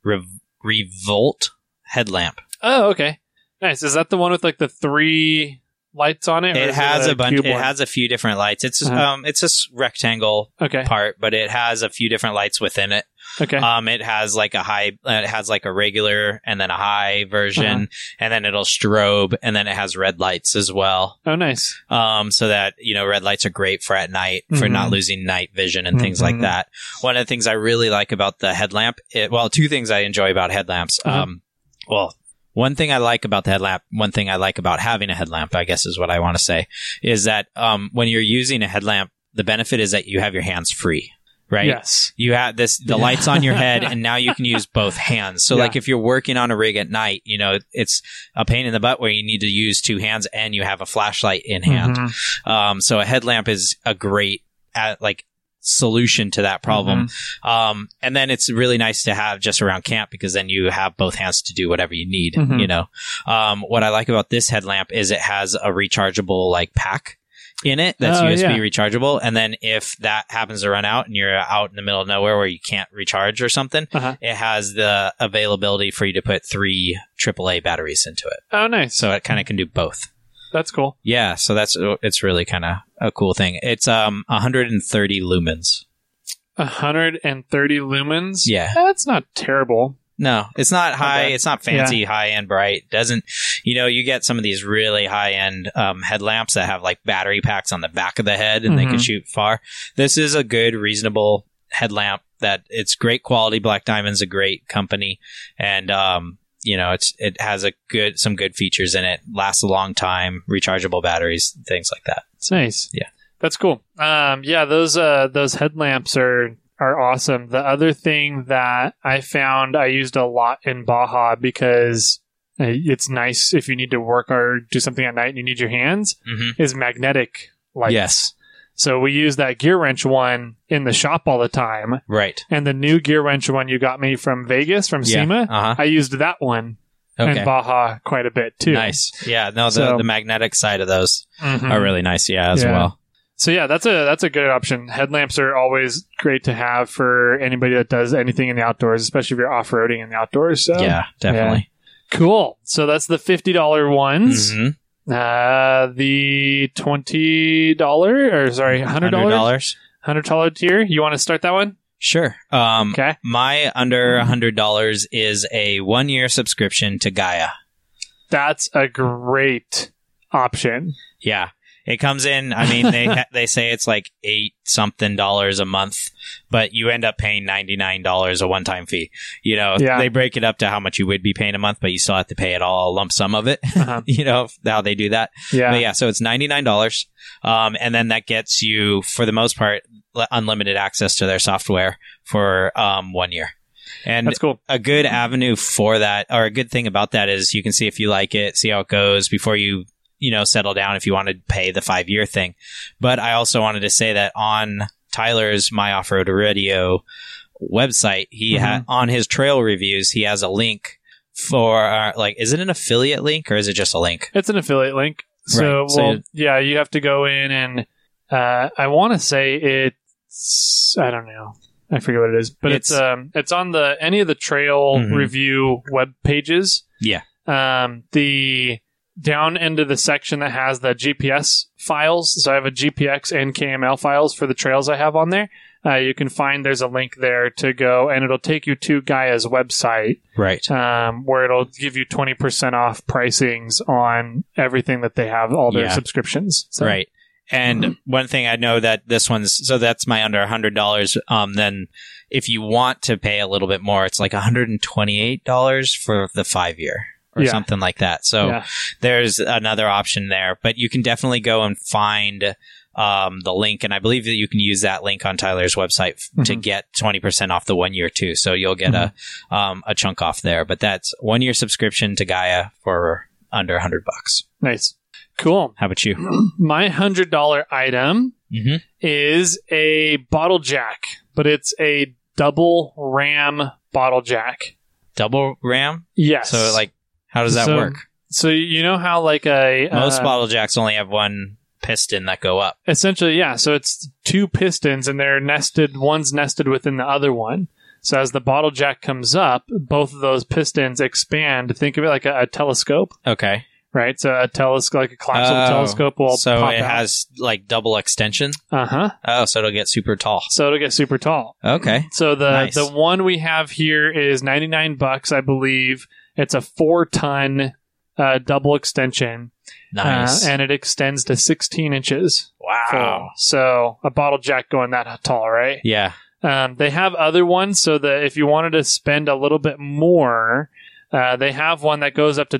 Revolt headlamp. Oh, okay. Nice. Is that the one with like the 3 lights on it? It has a bunch. It has a few different lights. It's it's a rectangle part, but it has a few different lights within it. Okay. It has like a high. It has like a regular and then a high version, and then it'll strobe, and then it has red lights as well. Oh, nice. So that red lights are great for at night for not losing night vision and things like that. One of the things I really like about the headlamp, 2 things I enjoy about headlamps. One thing I like about the headlamp, one thing I like about having a headlamp, I guess is what I want to say, is that when you're using a headlamp, the benefit is that you have your hands free. Right? Yes. You have the lights on your head, and now you can use both hands. So like if you're working on a rig at night, it's a pain in the butt where you need to use two hands and you have a flashlight in hand. Mm-hmm. So a headlamp is a great solution to that problem. Mm-hmm. And then it's really nice to have just around camp because then you have both hands to do whatever you need, What I like about this headlamp is it has a rechargeable pack in it that's USB rechargeable, and then if that happens to run out and you're out in the middle of nowhere where you can't recharge or something, it has the availability for you to put 3 AAA batteries into it. Oh, nice. So it kind of can do both. That's cool. Yeah, so it's really kind of a cool thing. It's 130 lumens. 130 lumens? Yeah. That's not terrible. No, it's not high. Okay. It's not fancy, high-end bright. Doesn't, you get some of these really high-end headlamps that have battery packs on the back of the head and they can shoot far. This is a good, reasonable headlamp that it's great quality. Black Diamond's a great company, and it has some good features in it. Lasts a long time, rechargeable batteries, things like that. It's nice. Yeah, that's cool. Those headlamps are awesome. The other thing that I found I used a lot in Baja because it's nice if you need to work or do something at night and you need your hands is magnetic lights. Yes. So we use that gear wrench one in the shop all the time. Right. And the new gear wrench one you got me from Vegas, from SEMA, I used that one in Baja quite a bit too. Nice. Yeah. No, the magnetic side of those are really nice. Yeah, as well. So yeah, that's a good option. Headlamps are always great to have for anybody that does anything in the outdoors, especially if you're off-roading in the outdoors. So yeah, definitely. Yeah. Cool. So that's the $50 ones. The $100 $100 tier. You want to start that one? Sure. Okay. My under $100 is a 1-year subscription to Gaia. That's a great option. Yeah. It comes in, they say it's $8 something a month, but you end up paying $99 a one-time fee. They break it up to how much you would be paying a month, but you still have to pay it all, a lump sum of it. How they do that. Yeah. But yeah, so it's $99. And then that gets you, for the most part, unlimited access to their software for 1 year. And that's cool. A good avenue for that, or a good thing about that, is you can see if you like it, see how it goes before you settle down if you want to pay the 5-year thing. But I also wanted to say that on Tyler's My Off-Road Radio website, he had on his trail reviews, he has a link for is it an affiliate link or is it just a link? It's an affiliate link. So, right. You have to go in and I want to say it's, I don't know. I forget what it is, but it's on any of the trail review web pages. Yeah. The down into the section that has the GPS files. So I have a GPX and KML files for the trails I have on there. You can find there's a link there to go, and it'll take you to Gaia's website. Right. Where it'll give you 20% off pricings on everything that they have, all their subscriptions. So. Right. And one thing I know that this one's, so that's my under $100. Then if you want to pay a little bit more, it's $128 for the 5-year. Or something like that. So there's another option there, but you can definitely go and find the link, and I believe that you can use that link on Tyler's website to get 20% off the 1 year too. So you'll get a chunk off there. But that's 1 year subscription to Gaia for under $100. Nice, cool. How about you? My $100 item is a bottle jack, but it's a double ram bottle jack. Double ram? Yes. So how does that work? So you know how most bottle jacks only have one piston that go up. Essentially, yeah. So it's 2 pistons and they're nested. One's nested within the other one. So as the bottle jack comes up, both of those pistons expand. Think of it like a telescope. Okay. Right. So a telescope, like a collapsible telescope, will so pop it out. has double extension. Oh, so it'll get super tall. Okay. So the one we have here is $99, I believe. It's a 4-ton double extension. Nice. And it extends to 16 inches. Wow. Full. So a bottle jack going that tall, right? Yeah. They have other ones so that if you wanted to spend a little bit more, They have one that goes up to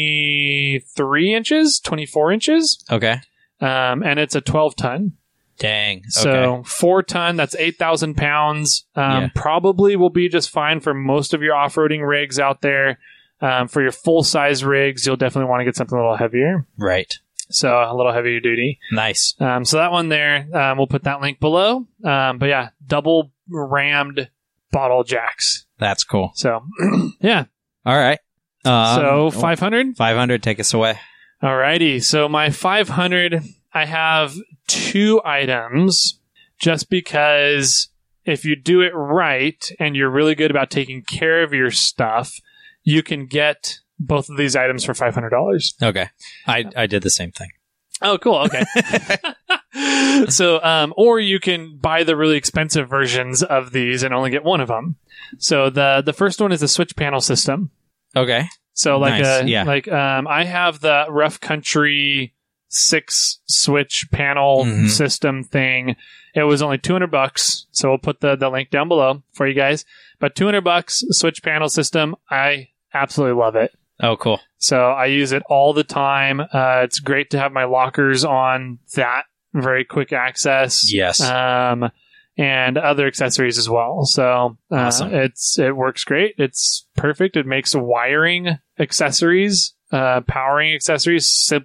23 inches, 24 inches, Okay. and it's a 12-ton. Dang. Okay. So 4-ton, that's 8,000 pounds. Yeah. Probably will be just fine for most of your off-roading rigs out there. For your full-size rigs, you'll definitely want to get something a little heavier. Right. So a little heavier duty. Nice. So that one there, we'll put that link below. But yeah, double rammed bottle jacks. That's cool. So yeah. All right. So 500. 500. Take us away. Alrighty. So my 500, I have 2 items just because if you do it right and you're really good about taking care of your stuff, you can get both of these items for $500. Okay. I did the same thing. Oh, cool. Okay. So, or you can buy the really expensive versions of these and only get one of them. So the first one is the switch panel system. Okay. So like Nice. I have the Rough Country 6 switch panel Mhm. system thing. It was only $200, so we'll put the link down below for you guys. But $200 switch panel system, I absolutely love it. Oh, cool. So I use it all the time. It's great to have my lockers on that very quick access. Yes. And other accessories as well. So Awesome. it works great. It's perfect. It makes wiring accessories, powering accessories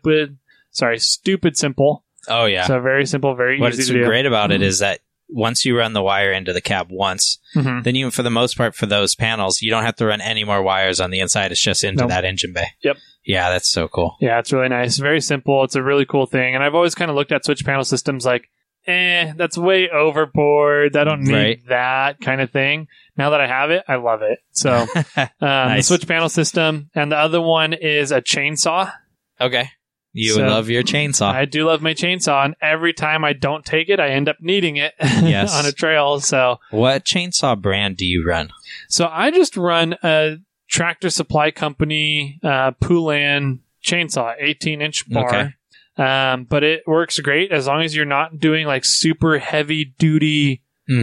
stupid simple. Oh, yeah. So very simple, very What's easy to do. great about it is that once you run the wire into the cab once, Mhm. then even for the most part for those panels, you don't have to run any more wires on the inside. It's just into Nope. that engine bay. Yep. Yeah, that's so cool. Yeah, it's really nice. Very simple. It's a really cool thing. And I've always kind of looked at switch panel systems like, that's way overboard. I don't need Right. that kind of thing. Now that I have it, I love it. So the Nice. switch panel system. And the other one is a chainsaw. Okay. You So, love your chainsaw. I do love my chainsaw. And every time I don't take it, I end up needing it Yes. on a trail. So What chainsaw brand do you run? I just run a Tractor Supply Company Poulan chainsaw, 18-inch bar. Okay. But it works great as long as you're not doing like super heavy duty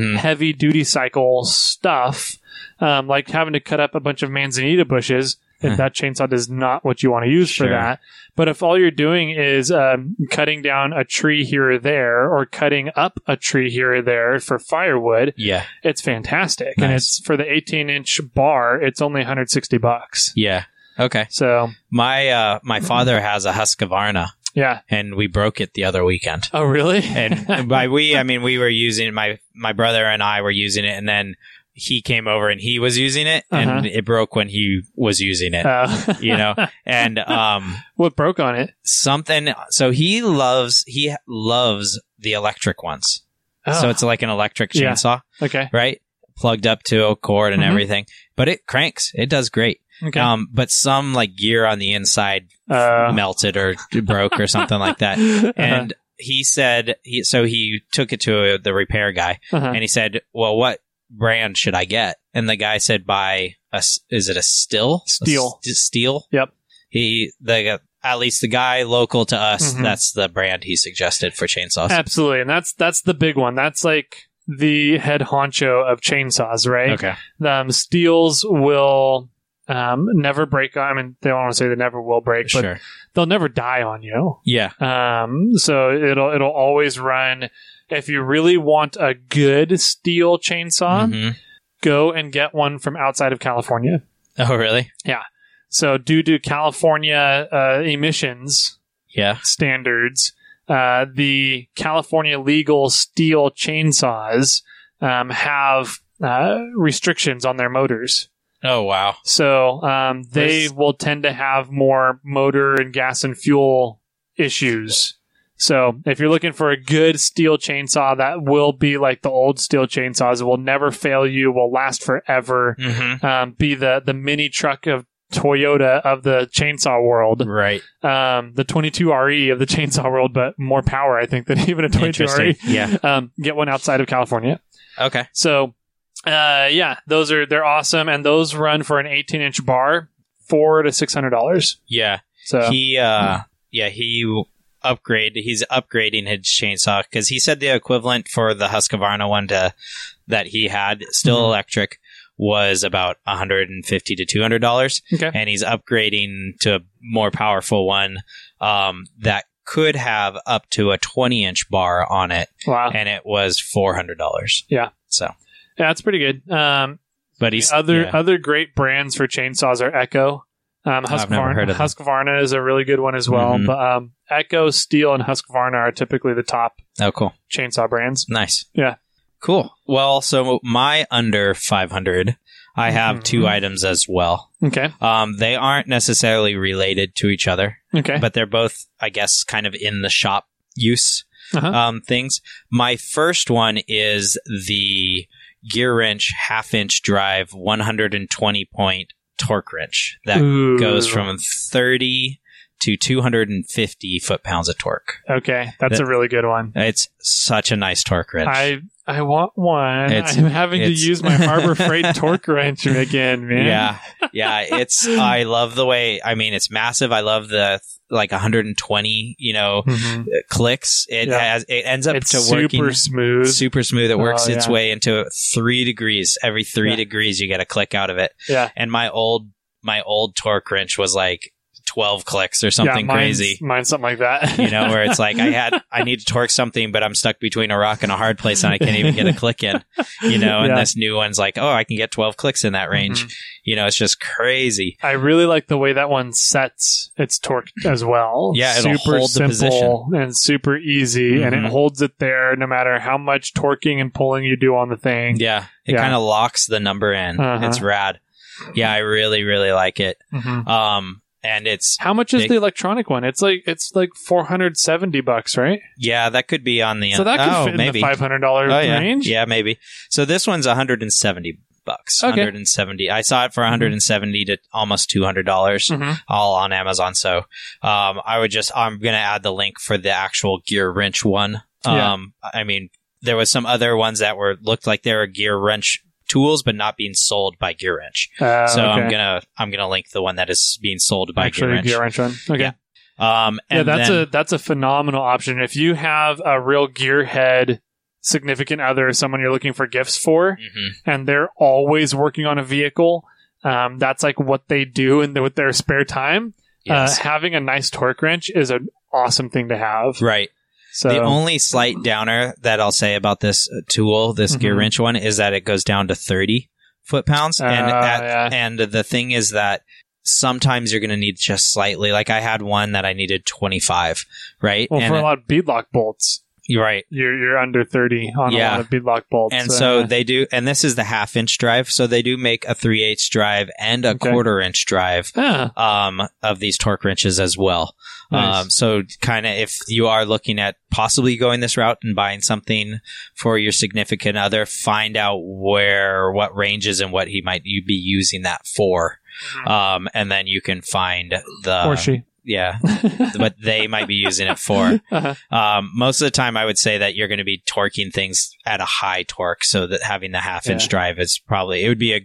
cycle stuff, like having to cut up a bunch of manzanita bushes. If that chainsaw is not what you want to use for Sure. that. But if all you're doing is cutting down a tree here or there, or cutting up a tree here or there for firewood, Yeah. it's fantastic. And Nice. it's for the 18-inch bar, it's only $160. Yeah. Okay. So My father has a Husqvarna, yeah. and we broke it the other weekend. Oh, really? And by we, I mean we were using it. My brother and I were using it, and then he came over and he was using it, and it broke when he was using it. You know, and what broke on it? something. So he loves the electric ones. Oh, So it's like an electric Yeah. chainsaw, okay. right? Plugged up to a cord and Mhm. everything, but it cranks. It does great. Okay. But some like gear on the inside melted or broke or something like that. And he said he took it to the repair guy, and he said, "Well, what brand should I get?" And the guy said, "Buy is it a Stihl? Steel. Stihl." Yep. At least the guy local to us, Mhm. that's the brand he suggested for chainsaws. Absolutely. And that's the big one. That's like the head honcho of chainsaws, right? Okay. Steels will never break. I mean, they don't want to say they never will break, but Sure. they'll never die on you. Yeah. So it'll always run. If you really want a good steel chainsaw, Mhm. go and get one from outside of California. Oh, really? So due to California emissions Yeah. standards, the California legal steel chainsaws have restrictions on their motors. Oh, wow. So they Where's- will tend to have more motor and gas and fuel issues. So if you're looking for a good steel chainsaw, that will be like the old steel chainsaws. It will never fail you, will last forever, Mm-hmm. be the mini truck of Toyota of the chainsaw world. Right. The 22RE of the chainsaw world, but more power, I think, than even a 22RE. Interesting. Yeah. Get one outside of California. Okay. So, they're awesome, and those run for an 18-inch bar, $400 to $600. Yeah. So He's upgrading his chainsaw because he said the equivalent for the Husqvarna one that he had, still Mhm. electric, was about $150 to $200. Okay. And he's upgrading to a more powerful one that could have up to a 20-inch bar on it. Wow. And it was $400. Yeah. So, yeah, that's pretty good. but he's other great brands for chainsaws are Echo. I've never heard of them. Husqvarna is a really good one as well. Mhm. But Echo, Steel, and Husqvarna are typically the top Oh, cool. chainsaw brands. Nice. Yeah. Cool. Well, so my under 500, I have two items as well. Okay. They aren't necessarily related to each other, Okay. but they're both, I guess, kind of in the shop use things. My first one is the Gear Wrench half-inch drive 120-point torque wrench that goes from 30 to 250 foot-pounds of torque. Okay, that's a really good one. It's such a nice torque wrench. I want one. I'm having to use my Harbor Freight torque wrench again, man. Yeah. I love the way, I mean, it's massive. I love the 120, clicks. It ends up working super smooth. It works its way into 3 degrees. Every 3 degrees, you get a click out of it. Yeah. And my old torque wrench was like 12 clicks or something crazy. Mine's something like that. Where it's like I need to torque something, but I'm stuck between a rock and a hard place and I can't even get a click in, and this new one's like, I can get 12 clicks in that range. It's just crazy. I really like the way that one sets its torque as well. Yeah, it'll super hold the simple position. and super easy, and it holds it there no matter how much torquing and pulling you do on the thing. Yeah, it kind of locks the number in. It's rad. Yeah, I really, really like it. And it's how much is the electronic one? It's like $470, right? Yeah, that could be on the so that could fit in the $500 range. Yeah, maybe. So this one's $170. Okay. 170. I saw it for $170 to almost $200, all on Amazon. So I'm gonna add the link for the actual Gear Wrench one. I mean, there was some other ones that looked like they were Gear Wrench tools, but not being sold by Gear Wrench. So I'm gonna link the one that is being sold by Gear Wrench. Gear Wrench one. Okay. Yeah. That's a phenomenal option. If you have a real gearhead significant other, someone you're looking for gifts for, and they're always working on a vehicle, that's like what they do with their spare time. Yes. Having a nice torque wrench is an awesome thing to have. Right. So the only slight downer that I'll say about this tool, this Gear Wrench one, is that it goes down to 30 foot-pounds. And the thing is that sometimes you're going to need just slightly. Like I had one that I needed 25, right? Well, for a lot of beadlock bolts. You're right. You're under 30 on a lot of beadlock bolts. And so they do, and this is the half-inch drive, so they do make a 3/8 drive and a quarter-inch drive of these torque wrenches as well. Nice. So kind of if you are looking at possibly going this route and buying something for your significant other, find out what ranges and what you be using that for. And then you can find or she. Yeah, but they might be using it for. Most of the time, I would say that you're going to be torquing things at a high torque, so that having the half-inch drive is probably, it would be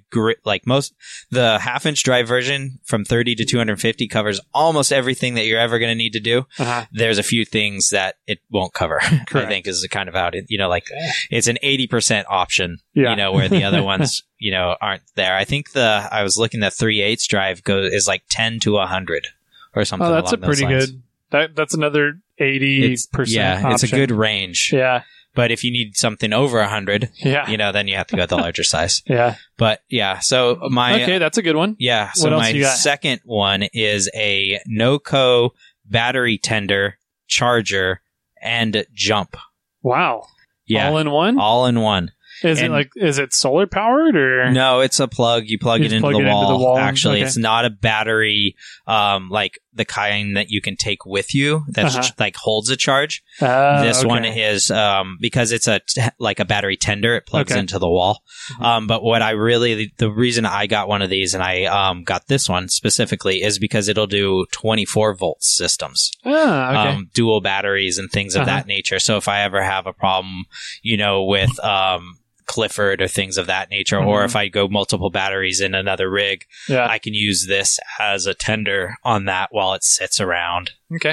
the half-inch drive version from 30 to 250 covers almost everything that you're ever going to need to do. There's a few things that it won't cover. I think is kind of out. It's an 80% option. Where the other ones aren't there. I think I was looking at 3/8 drive is like 10 to 100. Or something. Oh, that's along a pretty those good. That's another 80%. Yeah, it's a good range. Yeah, but if you need something over 100, then you have to go the larger size. Yeah, but yeah. So that's a good one. Yeah. So my second one is a Noco battery tender, charger, and jump. Wow. Yeah, all in one. All in one. Is it solar powered or? No, it's a plug. You plug it into the wall. Actually, it's not a battery, like the kind that you can take with you that like holds a charge. This one is, because it's like a battery tender, it plugs into the wall. But the reason I got one of these and I, got this one specifically is because it'll do 24 volt systems, dual batteries and things of that nature. So if I ever have a problem, with, Clifford or things of that nature, or if I go multiple batteries in another rig, I can use this as a tender on that while it sits around. Okay.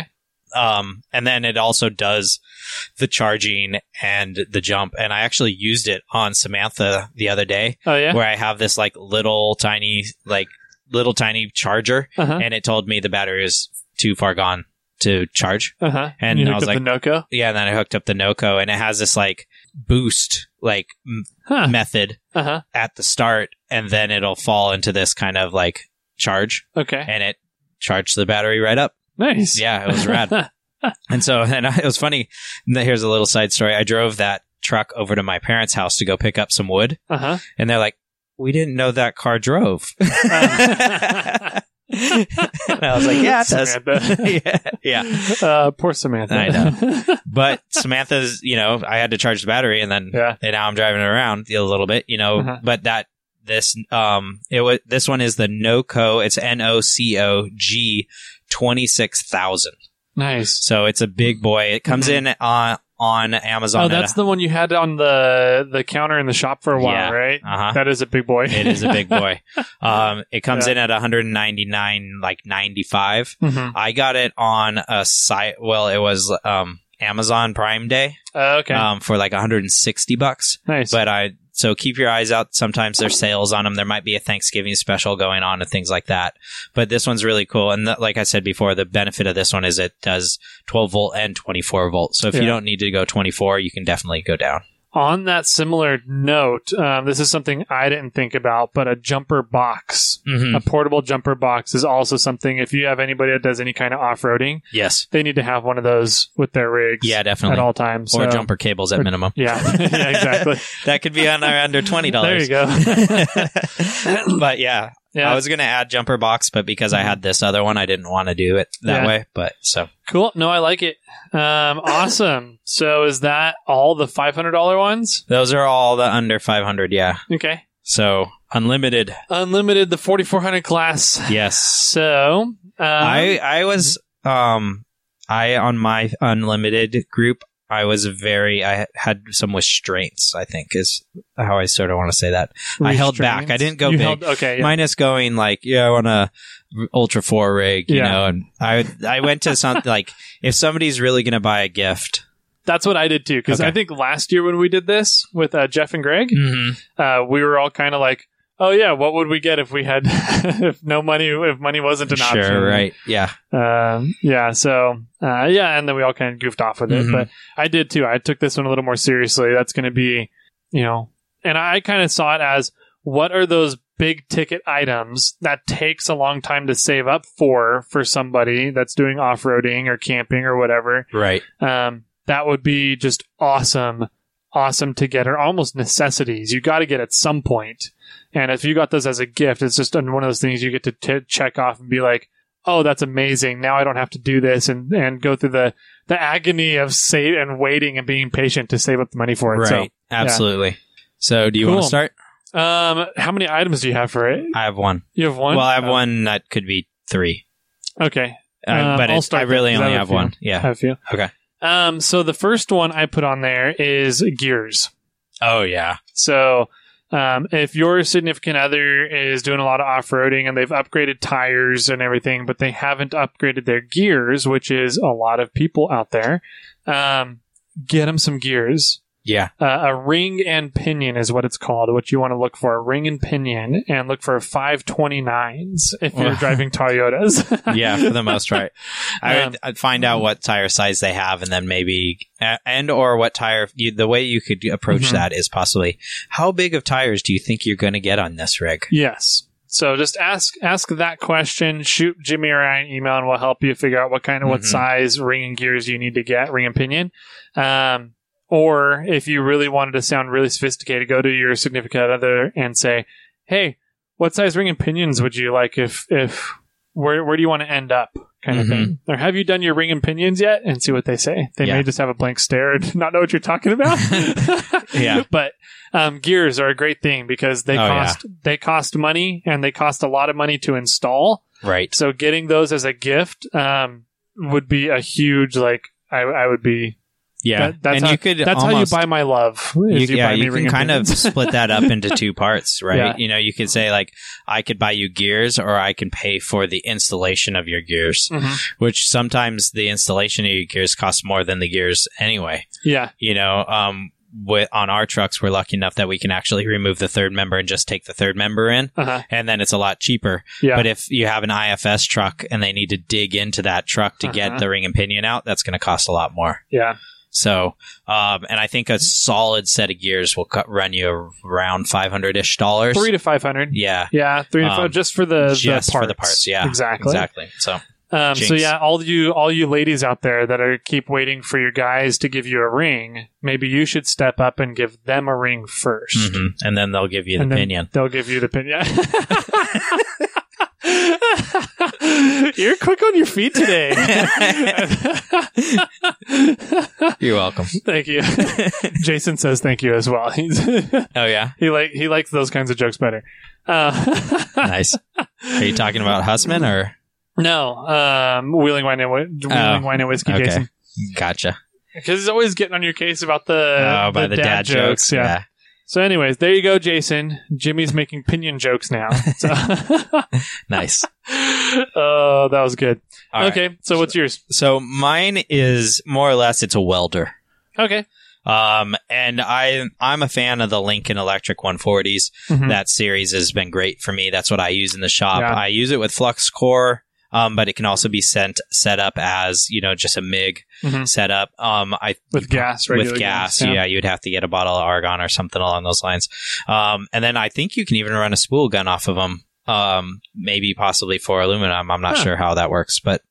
And then it also does the charging and the jump. And I actually used it on Samantha the other day. Oh, yeah? Where I have this like little tiny charger, and it told me the battery is too far gone to charge. And you I was like, the NOCO? yeah, and then I hooked up the NOCO, and it has this like boost like method at the start, and then it'll fall into this kind of like charge. Okay. And it charged the battery right up. Nice. Yeah, it was rad. And so, it was funny. Here's a little side story. I drove that truck over to my parents' house to go pick up some wood. And they're like, we didn't know that car drove. And I was like, yeah, it does. yeah. Poor Samantha. I know. But Samantha's, I had to charge the battery, and then and now I'm driving it around a little bit, but this one is the NOCO. It's NOCO 26,000. Nice. So it's a big boy. It comes in on Amazon. Oh, that's the one you had on the counter in the shop for a while, right? That is a big boy. It is a big boy. It comes in at $199.95. I got it on a site. Well, it was Amazon Prime Day. Okay. For like $160. Nice. But so keep your eyes out. Sometimes there's sales on them. There might be a Thanksgiving special going on and things like that. But this one's really cool. And like I said before, the benefit of this one is it does 12 volt and 24 volt. So if you don't need to go 24, you can definitely go down. On that similar note, this is something I didn't think about, but a jumper box, a portable jumper box is also something, if you have anybody that does any kind of off-roading, yes, they need to have one of those with their rigs. Yeah, definitely. At all times. Or jumper cables at minimum. Yeah, yeah, exactly. That could be under $20. There you go. But yeah. I was going to add jumper box, but because I had this other one, I didn't want to do it that way. But so cool. No, I like it. Awesome. So is that all the $500 ones? Those are all the under 500. Yeah. Okay. So unlimited, the 4400 class. Yes. So I was on my unlimited group. I had some restraints, I think is how I sort of want to say that. I held back. I didn't go big. Minus going like, I want a Ultra 4 rig, you know, and I went to something like, if somebody's really going to buy a gift. That's what I did too. Cause I think last year when we did this with Jeff and Greg, we were all kind of like, oh yeah, what would we get if we had, if money wasn't an option? Sure, right. Yeah. So, and then we all kind of goofed off with it, but I did too. I took this one a little more seriously. That's going to be, and I kind of saw it as, what are those big ticket items that takes a long time to save up for somebody that's doing off-roading or camping or whatever. Right. That would be just awesome to get, or almost necessities. You got to get at some point. And if you got those as a gift, it's just one of those things you get to check off and be like, oh, that's amazing. Now I don't have to do this and go through the agony of waiting and being patient to save up the money for it. Right. So, absolutely. Yeah. So do you want to start? How many items do you have for it? I have one. You have one? Well, I have one that could be 3. Okay. But I really only have one. Yeah. I have a few. Okay. So the first one I put on there is gears. Oh, yeah. So if your significant other is doing a lot of off-roading and they've upgraded tires and everything, but they haven't upgraded their gears, which is a lot of people out there, get them some gears. Yeah. A ring and pinion is what it's called, what you want to look for. A ring and pinion, and look for 529s if you're driving Toyotas. Yeah, for the most part. I'd find out what tire size they have, and then maybe, or what tire, the way you could approach that is possibly, how big of tires do you think you're going to get on this rig? Yes. So just ask that question, shoot Jimmy or I an email, and we'll help you figure out what size ring and gears you need to get, ring and pinion. Or if you really wanted to sound really sophisticated, go to your significant other and say, hey, what size ring and pinions would you like where do you want to end up kind of thing? Or have you done your ring and pinions yet? And see what they say. They may just have a blank stare and not know what you're talking about. Yeah. But gears are a great thing because they cost money, and they cost a lot of money to install. Right. So getting those as a gift would be a huge, I would be Yeah. That's and how, you could that's almost, how you buy my love. is buy me you ring can kind of opinions. split that up into two parts, right? Yeah. You know, you could say like, I could buy you gears, or I can pay for the installation of your gears, which sometimes the installation of your gears costs more than the gears anyway. Yeah. You know, on our trucks, we're lucky enough that we can actually remove the third member and just take the third member in, and then it's a lot cheaper. Yeah. But if you have an IFS truck and they need to dig into that truck to get the ring and pinion out, that's going to cost a lot more. Yeah. So, and I think a solid set of gears will run you around $500-ish. $300 to $500. Yeah. Yeah. 3 to 5 just for the parts. For the parts. Yeah. Exactly. So. So yeah, all you ladies out there that keep waiting for your guys to give you a ring, maybe you should step up and give them a ring first, and then they'll give you the pinion. They'll give you the pinion. You're quick on your feet today. You're welcome. Thank you. Jason says thank you as well. Oh yeah, he likes those kinds of jokes better. Nice. Are you talking about Hussman or? No, Wheeling Wine and Whiskey, okay. Jason. Gotcha. Because he's always getting on your case about the dad jokes. Yeah. So anyways, there you go, Jason. Jimmy's making pinion jokes now. So. Nice. Oh, that was good. All okay, right. so what's yours? So mine is more or less, it's a welder. Okay. And I'm a fan of the Lincoln Electric 140s. That series has been great for me. That's what I use in the shop. Yeah. I use it with flux core. But it can also be set up as, just a MIG setup. With gas, regular with gas. Yeah, you'd have to get a bottle of argon or something along those lines. And then I think you can even run a spool gun off of them. Maybe possibly for aluminum. I'm not sure how that works, but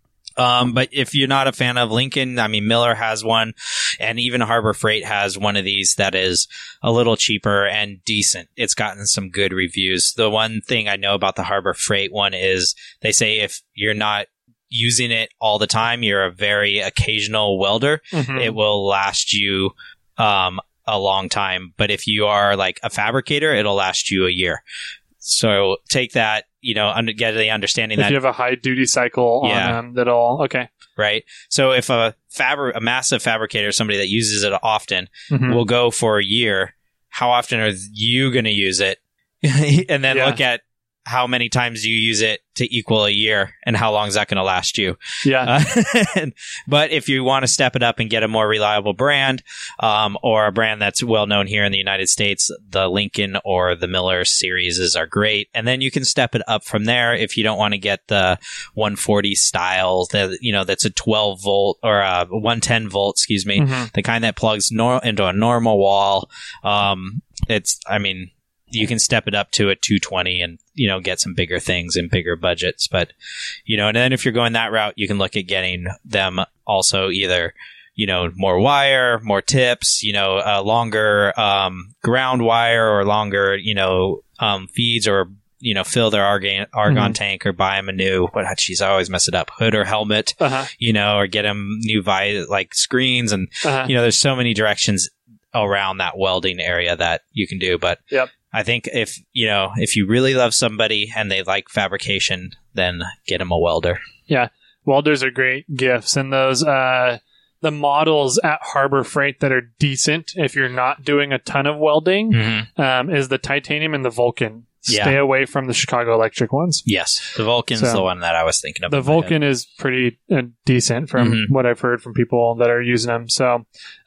if you're not a fan of Lincoln, I mean, Miller has one, and even Harbor Freight has one of these that is a little cheaper and decent. It's gotten some good reviews. The one thing I know about the Harbor Freight one is they say if you're not using it all the time, you're a very occasional welder, it will last you a long time. But if you are like a fabricator, it'll last you a year. So take that, get the understanding if that you have a high duty cycle on them, that'll okay. Right. So if a massive fabricator, somebody that uses it often, will go for a year, how often are you going to use it? And then look at how many times you use it to equal a year, and how long is that going to last you? Yeah. But if you want to step it up and get a more reliable brand, or a brand that's well known here in the United States, the Lincoln or the Miller series are great. And then you can step it up from there if you don't want to get the 140 style, that's a 12 volt or a 110 volt, the kind that plugs into a normal wall. You can step it up to a 220 and, get some bigger things and bigger budgets. But, and then if you're going that route, you can look at getting them also either, more wire, more tips, a longer ground wire, or longer, feeds, or, fill their argon tank, or buy them a new, I always mess it up, hood or helmet, or get them new screens. And, there's so many directions around that welding area that you can do. But I think if you really love somebody and they like fabrication, then get them a welder. Yeah. Welders are great gifts. And those, the models at Harbor Freight that are decent, if you're not doing a ton of welding, is the Titanium and the Vulcan. Stay away from the Chicago Electric ones. Yes. The Vulcan's the one that I was thinking of. The Vulcan is pretty decent from what I've heard from people that are using them. So,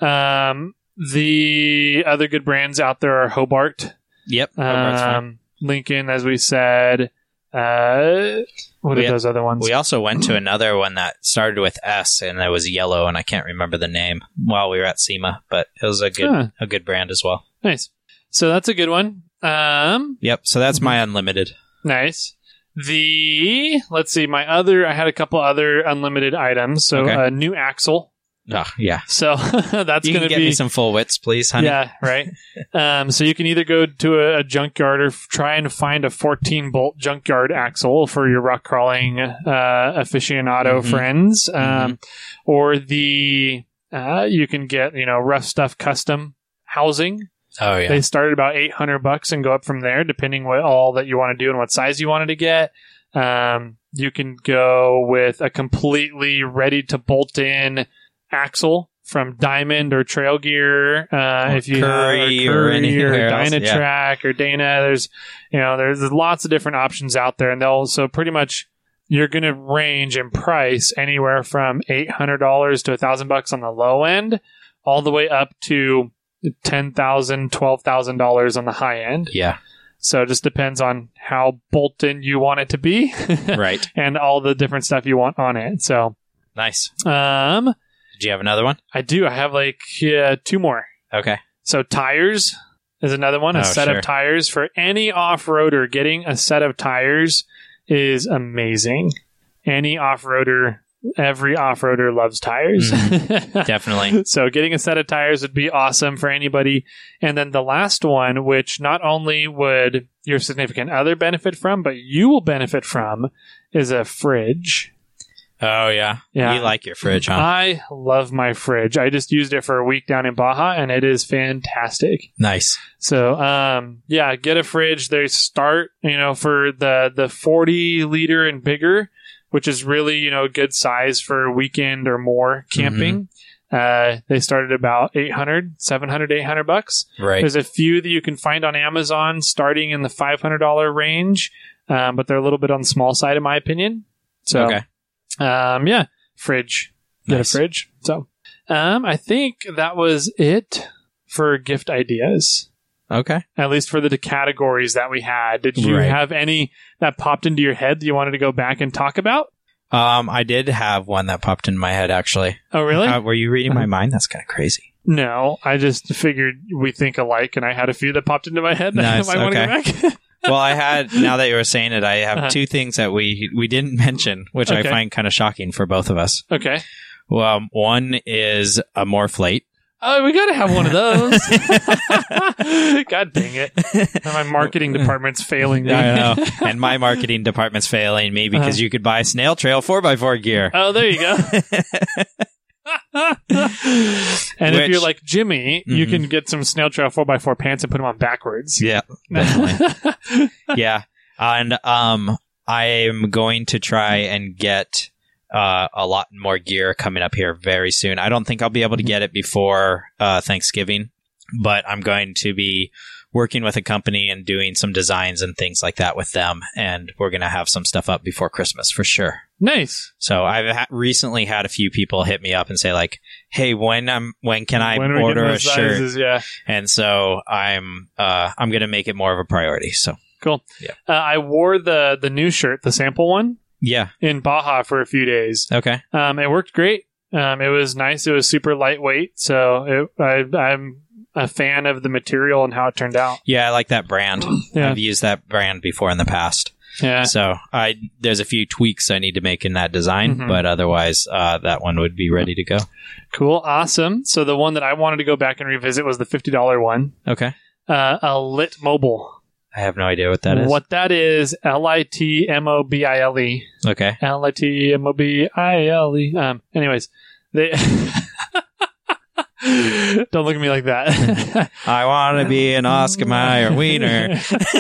the other good brands out there are Hobart. Yep. Lincoln, as we said. What are those other ones? We also went to another one that started with S, and it was yellow, and I can't remember the name while we were at SEMA, but it was a good brand as well. Nice. So that's a good one. Yep. So that's my unlimited. Nice. Let's see, I had a couple other unlimited items. So a new axle. Oh, yeah. So that's going to be... get me some full widths, please, honey. Yeah, right. So you can either go to a junkyard or try and find a 14-bolt junkyard axle for your rock crawling aficionado friends. Or you can get, Rough Stuff custom housing. Oh, yeah. They start at about $800 and go up from there, depending what all that you want to do and what size you wanted to get. You can go with a completely ready to bolt in axle from Diamond or Trail Gear. If you Curry have or Curry anywhere else, Dynatrack or Dana, there's lots of different options out there, and they'll so pretty much you're going to range in price anywhere from $800 to $1,000 on the low end, all the way up to $10,000, $12,000 on the high end. Yeah. So it just depends on how bolt-in you want it to be, Right. and all the different stuff you want on it. So, Nice. do you have another one? I do. I have like 2 more. Okay. So tires is another one. A set sure. of tires for any off-roader. Getting a set of tires is amazing. Any off-roader, every off-roader loves tires. Definitely. So getting a set of tires would be awesome for anybody. And then the last one, which not only would your significant other benefit from, but you will benefit from, is a fridge. Oh, yeah. Yeah. You like your fridge, huh? I love my fridge. I just used it for a week down in Baja, and it is fantastic. Nice. So, get a fridge. They start, for the 40 liter and bigger, which is really, good size for weekend or more camping. They started about $800, $700, $800. Right. There's a few that you can find on Amazon starting in the $500 range, but they're a little bit on the small side, in my opinion. So, Okay. Fridge. Get Nice. a fridge. So, I think that was it for gift ideas. Okay. At least for the categories that we had. Did you Right. have any that popped into your head that you wanted to go back and talk about? I did have one that popped in my head, actually. Oh, really? Were you reading my mind? That's kind of crazy. No, I just figured we think alike, and I had a few that popped into my head. Nice, I want to okay. go back. Well, now that you were saying it, I have Uh-huh. 2 things that we didn't mention, which I Okay. find kind of shocking for both of us. Okay. Well, one is a Morphlate. Oh, we got to have one of those. God dang it. My marketing department's failing me. I know. And my marketing department's failing me because you could buy Snail Trail 4x4 gear. Oh, there you go. And if Which- you're like Jimmy, you Mhm. can get some Snail Trail 4x4 pants and put them on backwards. Yeah, definitely. Yeah. And I am going to try and get a lot more gear coming up here very soon. I don't think I'll be able to get it before Thanksgiving, but I'm going to be working with a company and doing some designs and things like that with them, and we're going to have some stuff up before Christmas for sure. Nice. So I've recently had a few people hit me up and say like, "Hey, when can I When are we order getting a those shirt?" sizes? Yeah. And so I'm going to make it more of a priority. So Cool. Yeah. I wore the new shirt, the sample one, yeah, in Baja for a few days. okay, It worked great. It was nice. It was super lightweight. So I'm a fan of the material and how it turned out. yeah, I like that brand. Yeah. I've used that brand before in the past. Yeah. So there's a few tweaks I need to make in that design, Mhm. but otherwise that one would be ready to go. Cool. Awesome. So the one that I wanted to go back and revisit was the $50 one. Okay, A Lit Mobile. I have no idea what that is. What that is, LITMOBILE. Okay, LITMOBILE. Anyways, they don't look at me like that. I want to be an Oscar Mayer wiener.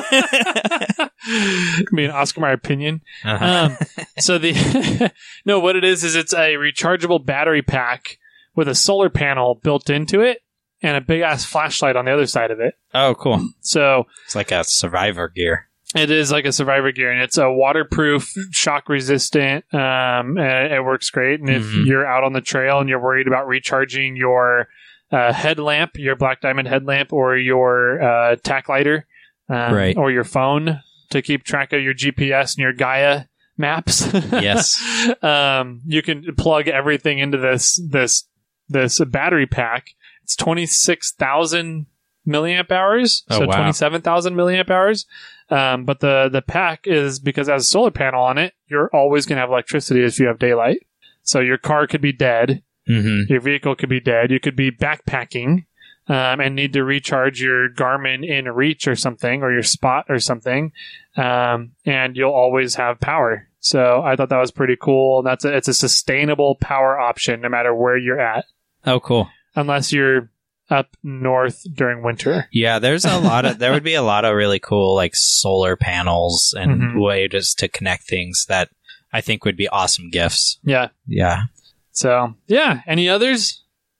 Be an Oscar Mayer opinion. Uh-huh. So no, what it is it's a rechargeable battery pack with a solar panel built into it and a big ass flashlight on the other side of it. Oh, cool. So It's like a survivor gear. it is like a Survivor gear, and it's a waterproof, shock resistant. And it works great. And if Mhm. you're out on the trail and you're worried about recharging your headlamp, your Black Diamond headlamp, or your tack lighter, Right. or your phone to keep track of your GPS and your Gaia maps, Yes. you can plug everything into this battery pack. It's 26,000 milliamp hours, Oh, so wow. 27,000 milliamp hours. But the pack is, because it has a solar panel on it, you're always going to have electricity if you have daylight. So your car could be dead. Mm-hmm. Your vehicle could be dead. You could be backpacking and need to recharge your Garmin in Reach or something, or your Spot or something, and you'll always have power. So I thought that was pretty cool. And it's a sustainable power option no matter where you're at, Oh, cool. unless you're up north during winter. Yeah, there would be a lot of really cool like solar panels and Mhm. ways to connect things that I think would be awesome gifts. Yeah. Yeah. So yeah. Any others?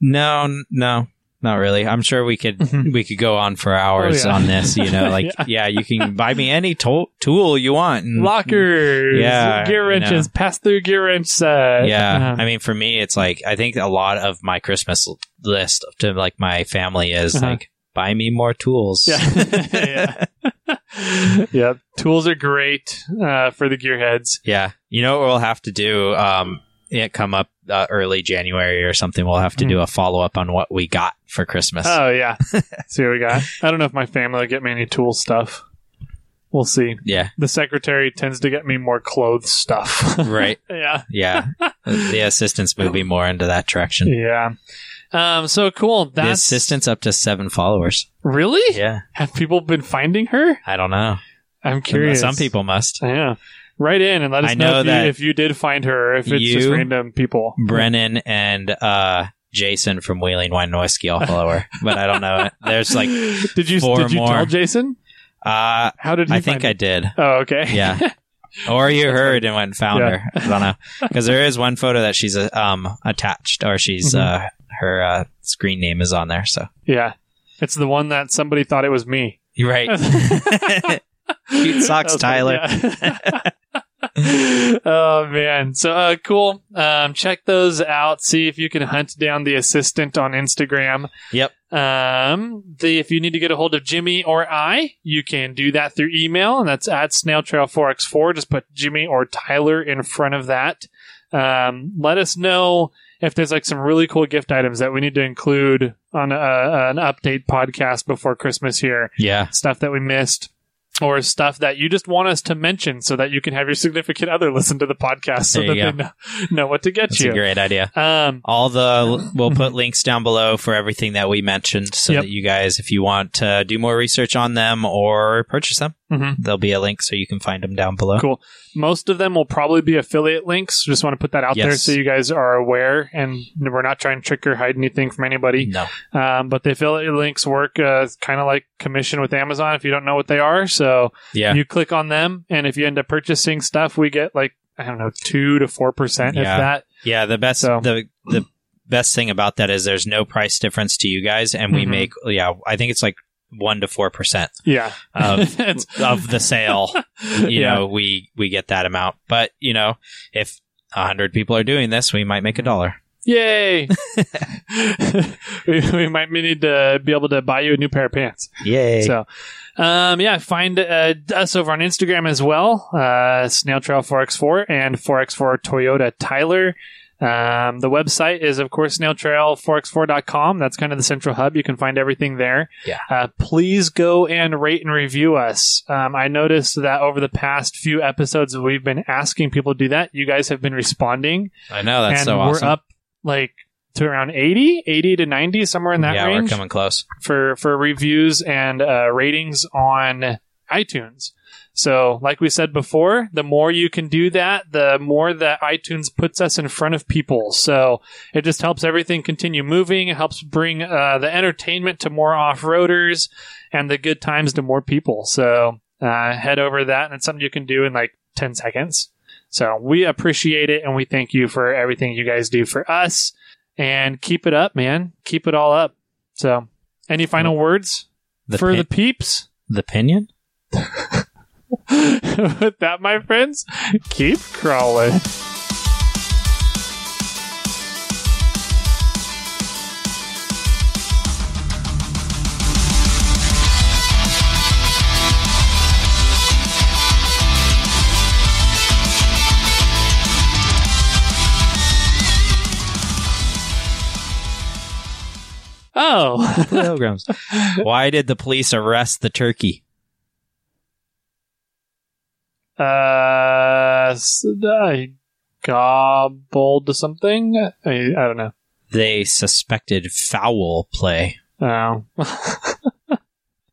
No, not really. I'm sure we could go on for hours on this. You know, like you can buy me any tool you want. And, lockers, gear wrenches, pass-through gear wrench set. Yeah, I mean, for me, it's like I think a lot of my Christmas list to like my family is like buy me more tools. Yeah, yeah. Tools are great for the gearheads. Yeah, you know what we'll have to do? Come up early January or something. We'll have to do a follow-up on what we got for Christmas. Oh, yeah. See what we got. I don't know if my family will get me any tool stuff. We'll see. Yeah. The secretary tends to get me more clothes stuff. Right. Yeah. Yeah. The assistant's moving more into that direction. Yeah. So cool. The assistant's up to 7 followers. Really? Yeah. Have people been finding her? I don't know. I'm curious. Some people must. Yeah. Write in and let us know if you did find her, or if it's just random people. Brennan and Jason from Wheeling Wine and Whiskey all follow her, but I don't know. There's like did you tell Jason? How did he I think I did. Oh, okay. Yeah. Or you heard and went and found her. I don't know. Because there is one photo that she's attached, or she's her screen name is on there. So yeah, it's the one that somebody thought it was me. You're right. Cute socks, Tyler. Oh man, so cool. Check those out. See if you can hunt down the assistant on Instagram. Yep. If you need to get a hold of Jimmy or I, you can do that through email, and that's at snailtrail4x4. Just put Jimmy or Tyler in front of that. Let us know if there's like some really cool gift items that we need to include on an update podcast before Christmas here. Yeah. Stuff that we missed. Or stuff that you just want us to mention so that you can have your significant other listen to the podcast so that they know what to get That's you. That's a great idea. We'll put links down below for everything that we mentioned so that you guys, if you want to do more research on them or purchase them, there'll be a link so you can find them down below. Cool. Most of them will probably be affiliate links. Just want to put that out there so you guys are aware, and we're not trying to trick or hide anything from anybody. No. But the affiliate links work kind of like commission with Amazon if you don't know what they are. So you click on them, and if you end up purchasing stuff, we get like, I don't know, 2 to 4% if that. Yeah, the best the best thing about that is there's no price difference to you guys, and we make I think it's like 1 to 4%. Yeah. of the sale. You know, we get that amount. But, you know, if 100 people are doing this, we might make $1. Yay! we might need to be able to buy you a new pair of pants. Yay! So, find us over on Instagram as well, snailtrail4x4 and 4x4 Toyota Tyler. The website is, of course, snailtrail4x4.com. That's kind of the central hub. You can find everything there. Yeah. Please go and rate and review us. I noticed that over the past few episodes that we've been asking people to do that, you guys have been responding. I know, that's so awesome. We're up like to around 80 to 90, somewhere in that range. Yeah, we're coming close. For reviews and ratings on iTunes. So, like we said before, the more you can do that, the more that iTunes puts us in front of people. So, it just helps everything continue moving. It helps bring the entertainment to more off-roaders and the good times to more people. So, head over to that, and it's something you can do in like 10 seconds. So, we appreciate it, and we thank you for everything you guys do for us. And keep it up, man. Keep it all up. So, any final words for the peeps? The pinion? With that, my friends, keep crawling. Oh. Pilgrims. Why did the police arrest the turkey? I gobbled something. I don't know. They suspected foul play. Oh.